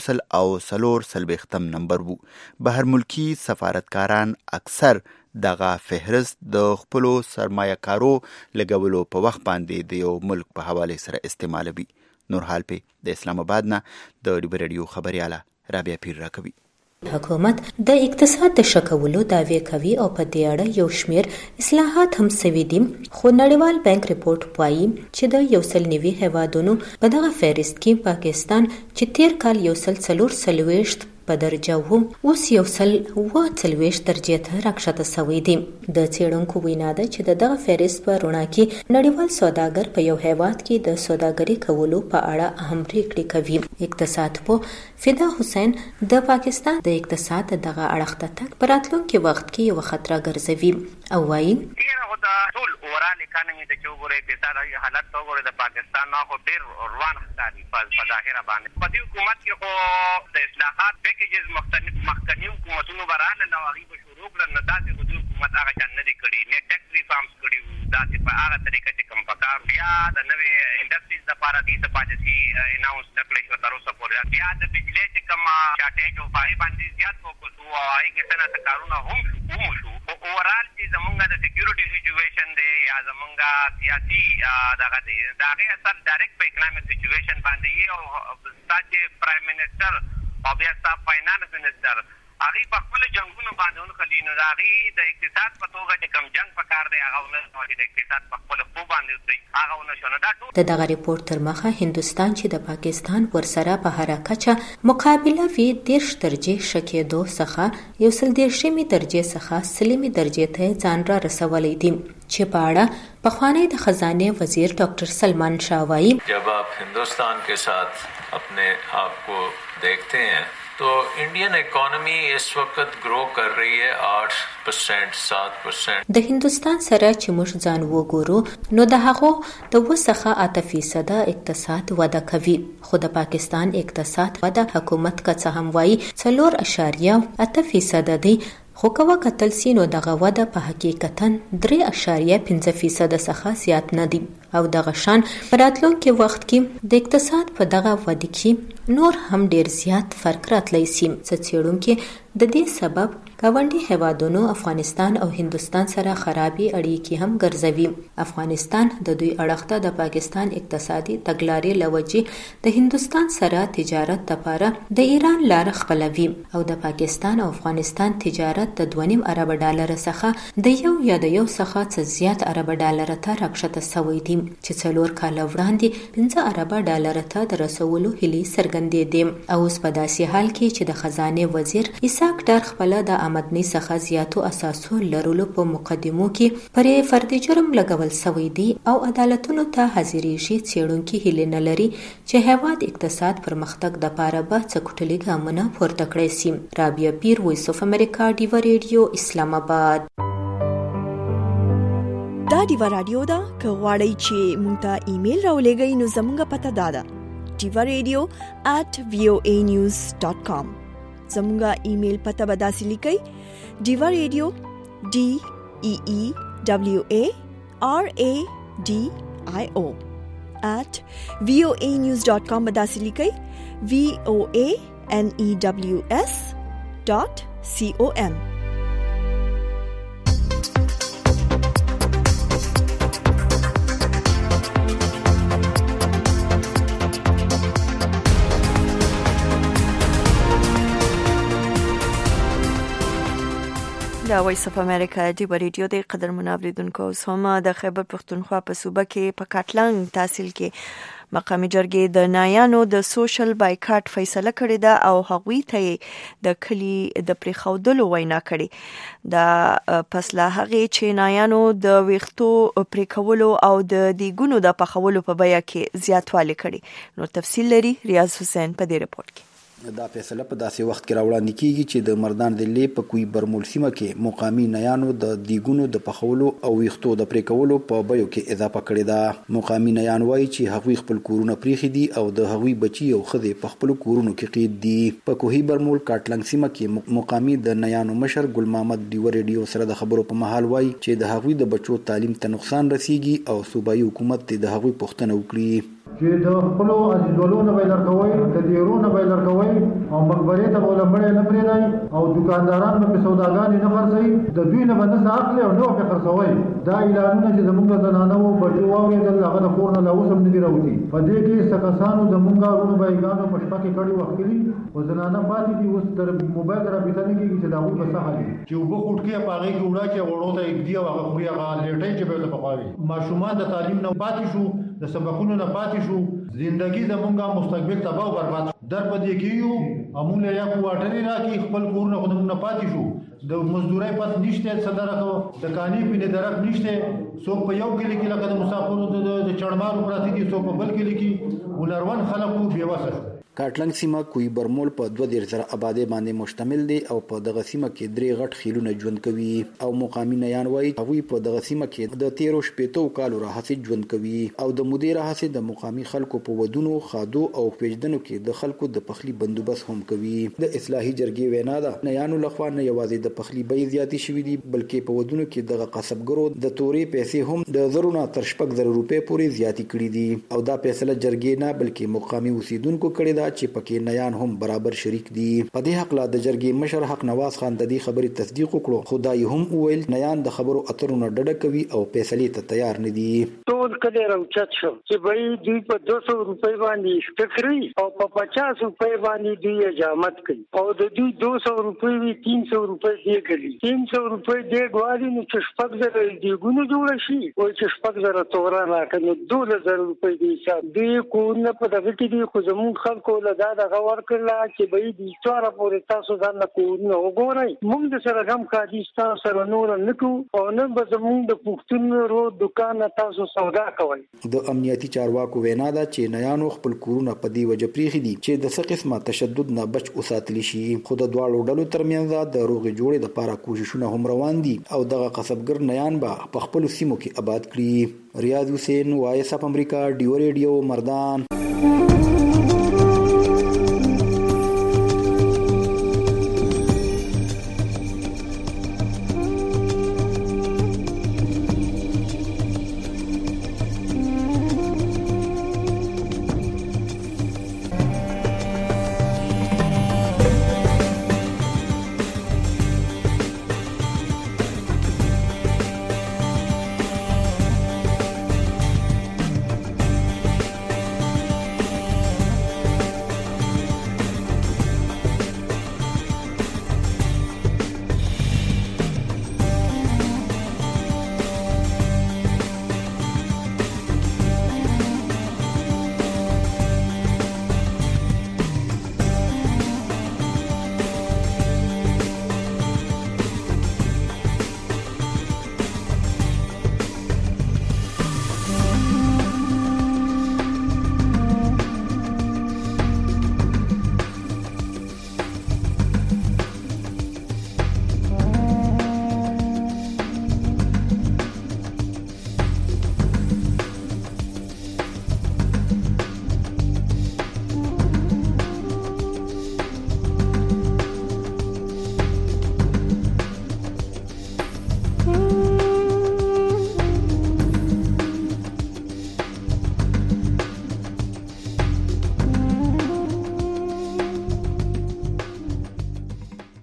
140 نمبر وو. بهر ملکی سفارتکاران اکثر دغه فهرست د خپل سرمایه کارو لګولو په وخت باندې د یو ملک په حواله سره استعمالوي. نور حال په د اسلام آباد نه د ډیو رادیو خبرياله رابعه پیر راکوي. حکومت د اقتصاد د شکولو دعوی کوي او په دې اړه یو شمیر اصلاحات هم سوي دي، خو نړیوال بانک ریپورت وايي چې د 190 هیوادونو په دغه فهرست کې پاکستان چې تیر کال 140 په درجه وو اوس 140 درجه ته راکښته شوی دی. د څېړونکو وینا ده چې دغه فهرست په رڼا کې نړیوال سوداګر په یو هیواد کې د سوداګرۍ کولو په اړه اهم پریکړې کوي. اقتصاد په فدا حسین د پاکستان د اقتصاد دغه اړخ ته تک په راتلونکي وخت کې یو خطر ګرځوي او وایي ټول اورال اکانومي د چوغوري اقتصادي حالت وګوره د پاکستان نه خو ډیر روان ښکاري په ظاهره باندې. په دې حکومت کې خو د اصلاحات پیکیجز مخکنی حکومتونو براله نو هغه به شروع کړل، نه داسې د حکومت هغه چا نه دي کړي، نه ټیکس ریفارمز کړي وو داسې په هغه طریقه چې کوم پکار. بیا د نوې انډسټریز لپاره د پالیسي اناونس کړل شو تر اوسه پورې. بیا د بجلی چې کوم شارټیج او پای باندې زیات فوکس وو او هغه کې څنګه کارونه هم شو. اورال چې زمونږ د سکیورټي سچویشن دی یا زمونږ سیاسي دغه دی دا غي اثر ډایرکټ په اکونومیک سچویشن باندې او ستاسو پرایم منسٹر او بیا ستاسو فاینانس منسٹر هغه په خپل جنگونو باندې ونخلینو دا غي د اقتصاد په توګه چې کوم جنگ پکار دی هغه ونه د اقتصاد په خپل خو باندې دی هغه ونه شونه دا د دغه ریپورت تر مخه هندستان چې د پاکستان ورسره په هر کچه مقابله وی 10 درجه شکېدو څخه 130 درجه څخه 30 درجه ته ځان را رسولې دي چې په اړه پخوانی د خزانه وزیر ډاکټر سلمان شاه وایي जब आप हिंदुस्तान के साथ अपने आप को देखते हैं तो इंडियन इकोनॉमी इस वक्त ग्रो कर रही है 8% 7%. د هندستان سره چې موږ ځان وګورو نو د هغه د وسخه 8% اقتصاد وده کوي، خو د پاکستان اقتصاد وده حکومت کا څه هم وایي 4.8% دی، خو کوا کتل سینو دغه وده په حقیقتا 3.5% څخه زیات نه دی او دغه شان په راتلونکي وخت کې د اقتصاد په دغه وده کې نور هم ډیر زیات فرق راتلی سي. څېړونکو د دې سبب ګاونډي هیوادونو افغانستان او هندستان سره خرابي اړیکې هم ګرځوي. افغانستان د دوی اړخته د پاکستان اقتصادي تګلارې لوجې د هندستان سره تجارت لپاره د ایران لار خپلوي او د پاکستان او افغانستان تجارت د 2.5 ارب ډالر څخه د یو یا د یو څخه څه زیات ارب ډالر ته راکښته شوی دی چې 4 کال وړاندې 15 ارب ډالر ته د رسولو هلي څرګندې دي. او اوس په داسې حال کې چې د خزانه وزیر اسحاق ډار خپل د آمدنی څخه زیاتو اساسو لرلو په مقدمو کې پرې فردي جرم لګول شوی دی او عدالتونو ته حاضرېږي. څېړونکي هیله نه لري چې هیواد اقتصاد پرمختګ د پاره به څکټلي ګامونه پورته کړی سي. رابعه پیر، وایس اف امریکا، ډیو رادیو، اسلام آباد. دا ډیو رادیو دا که غواړئ چې مونږ ته ایمیل راولېږئ نو زموږ پته دا ده diva.radio@voanews.com. زموږه ایمیل پته به داسې لیکئ diva.radio DEEWARADIO voanews.com بداسې لیکئ voanews.com. دا وایس اف امریکا دی ریډیو د قدر منابریدونکو سوما د خیبر پختونخوا په صوبه کې په کاټلنګ تحصیل کې مقامي جرګې د نایانو د سوشل بایکاټ فیصله کړې ده او هغوی ته د کلی د پریخودلو وینا کړې دا پس لا هغه چې نایانو د ویختو پریکولو او د دیګونو د پخولو په بیه کې زیاتوالی کړي. نو تفصیل لري ریاض حسین په دې رپورت کې. دا فیصله په داسې وخت کې راوړاندې کیږي چې د مردان ضلع په کوی برمول سیمه کې مقامي نایانو د دیګونو د پخولو او ویختو د پریکولو په بیو کې اضافه کړې ده. مقامي نایان وایي چې هغوی خپل کورونه پریخي دي او د هغوی بچي او ښځې په خپل کورونو کې قید دي. په کوهی برمول کاټلنګ سیمه کې مقامي د نایانو مشر ګل محمد دیو ریډیو سره د خبرو په مهال وایي چې د هغوی د بچو تعلیم ته نقصان رسیږي او صوبایي حکومت د هغوی پوښتنه وکړي چې د خپل عزیزولونو به لرګوي د دیرونو به لرګوي او مقبره ته ولا مړې نه پریدای او دکانداران به سوداګان نه خرڅي د دوی نه باندې عقل او نو په خرڅوي. دا اعلانونه چې زموږ د زنانو بچو واورېدل هغه د کور نه لاوسم نه دی راوځي. په دې کې سکسانو د مونږه ورونو بایګانو په شپه کې کړي وختلي او زنانه پاتې دي اوس تر موبایل رابطه نه کیږي چې دا وو په صحه دي چې وبو کوټکي په هغه کې وړا کې وړو ته یک دی هغه خو هغه لیټي چې به په خواوي ماشومان د تعلیم نه پاتې شو د سبقونو نه پاتې شو زندگی زمونږه مستقبل تباہ او برباد در پدې کیو امونه یا کوارټري راکی خپل کورونه خودمون نه پاتې شو د مزدوري پات نشته صدرکو د کانی په درک نشته سو په یو کې لیکل کده مسافرو د چړمارو پراتی دي سو په بل کې لیکي ولروان خلکو بیواسه. کاټلنګ سیمه کوی برمول په 2000 آبادی باندې مشتمل دی او په دغه سیمه کې درې غټ خیلونه ژوند کوي او مقامي نایان وایي هغوی په دغه سیمه کې د 13 کالو راهیسې ژوند کوي او د مودې راهیسې د مقامي خلکو په ودونو خادو او پیژدنو کې د خلکو د پخلي بندوبست هم کوي. د اصلاحي جرګې وینا ده نایانو لخوا نه یوازې د پخلي بیې زیاتې شوې دي بلکې په ودونو کې دغه قصبګرو د تورې پیسې هم د زرونه تر 6,000 روپۍ پورې زیاتې کړې دي او دا فیصله جرګې نه بلکې مقامي اوسیدونکو کړې ده چې پکې نایان هم برابر شریک دي. په دې حق لا د جرګې مشر حق نواز خان د دې خبرې تصدیق وکړو. خدای هم وویل نایان د خبرو اترو نه ډډه کوي او فیصلې ته تیار نه دي. ټول کله راوچت شو چې به دوی په 200 روپۍ باندې شکري او په 50 روپۍ باندې دوی اجامت کوي او د دوی 200 روپۍ وی 300 روپۍ دی کړي 300 روپۍ دی غواړي نو چې شپږ زره دی ګونو جوړ شي او چې شپږ زره تورا راکنه 2000 روپۍ دی حساب دی کو نه په دغه کې دی خو زمون خلکو له دا غوړ کړل چې به دې څوره پورې تاسو ځان نه کوو وګورئ موږ د سره هم کاږي تاسو سره نور نه کو او نه به زمون د پښتون رو دکان تاسو سودا کوي. د امنیتي چارواکو وینا ده چې نایانو خپل کورونه په دې وجه پریخي دي چې د څه قسمه تشدد نه بچ اوساتلی شي. خو د دواړو ډلو ترمنځ د روغې جوړې لپاره کوششونه هم روان دي او دغه قصبګر نایان به په خپل سیمو کې آباد کړي. ریاض حسین وایس اف امریکا ډیو ریډیو مردان.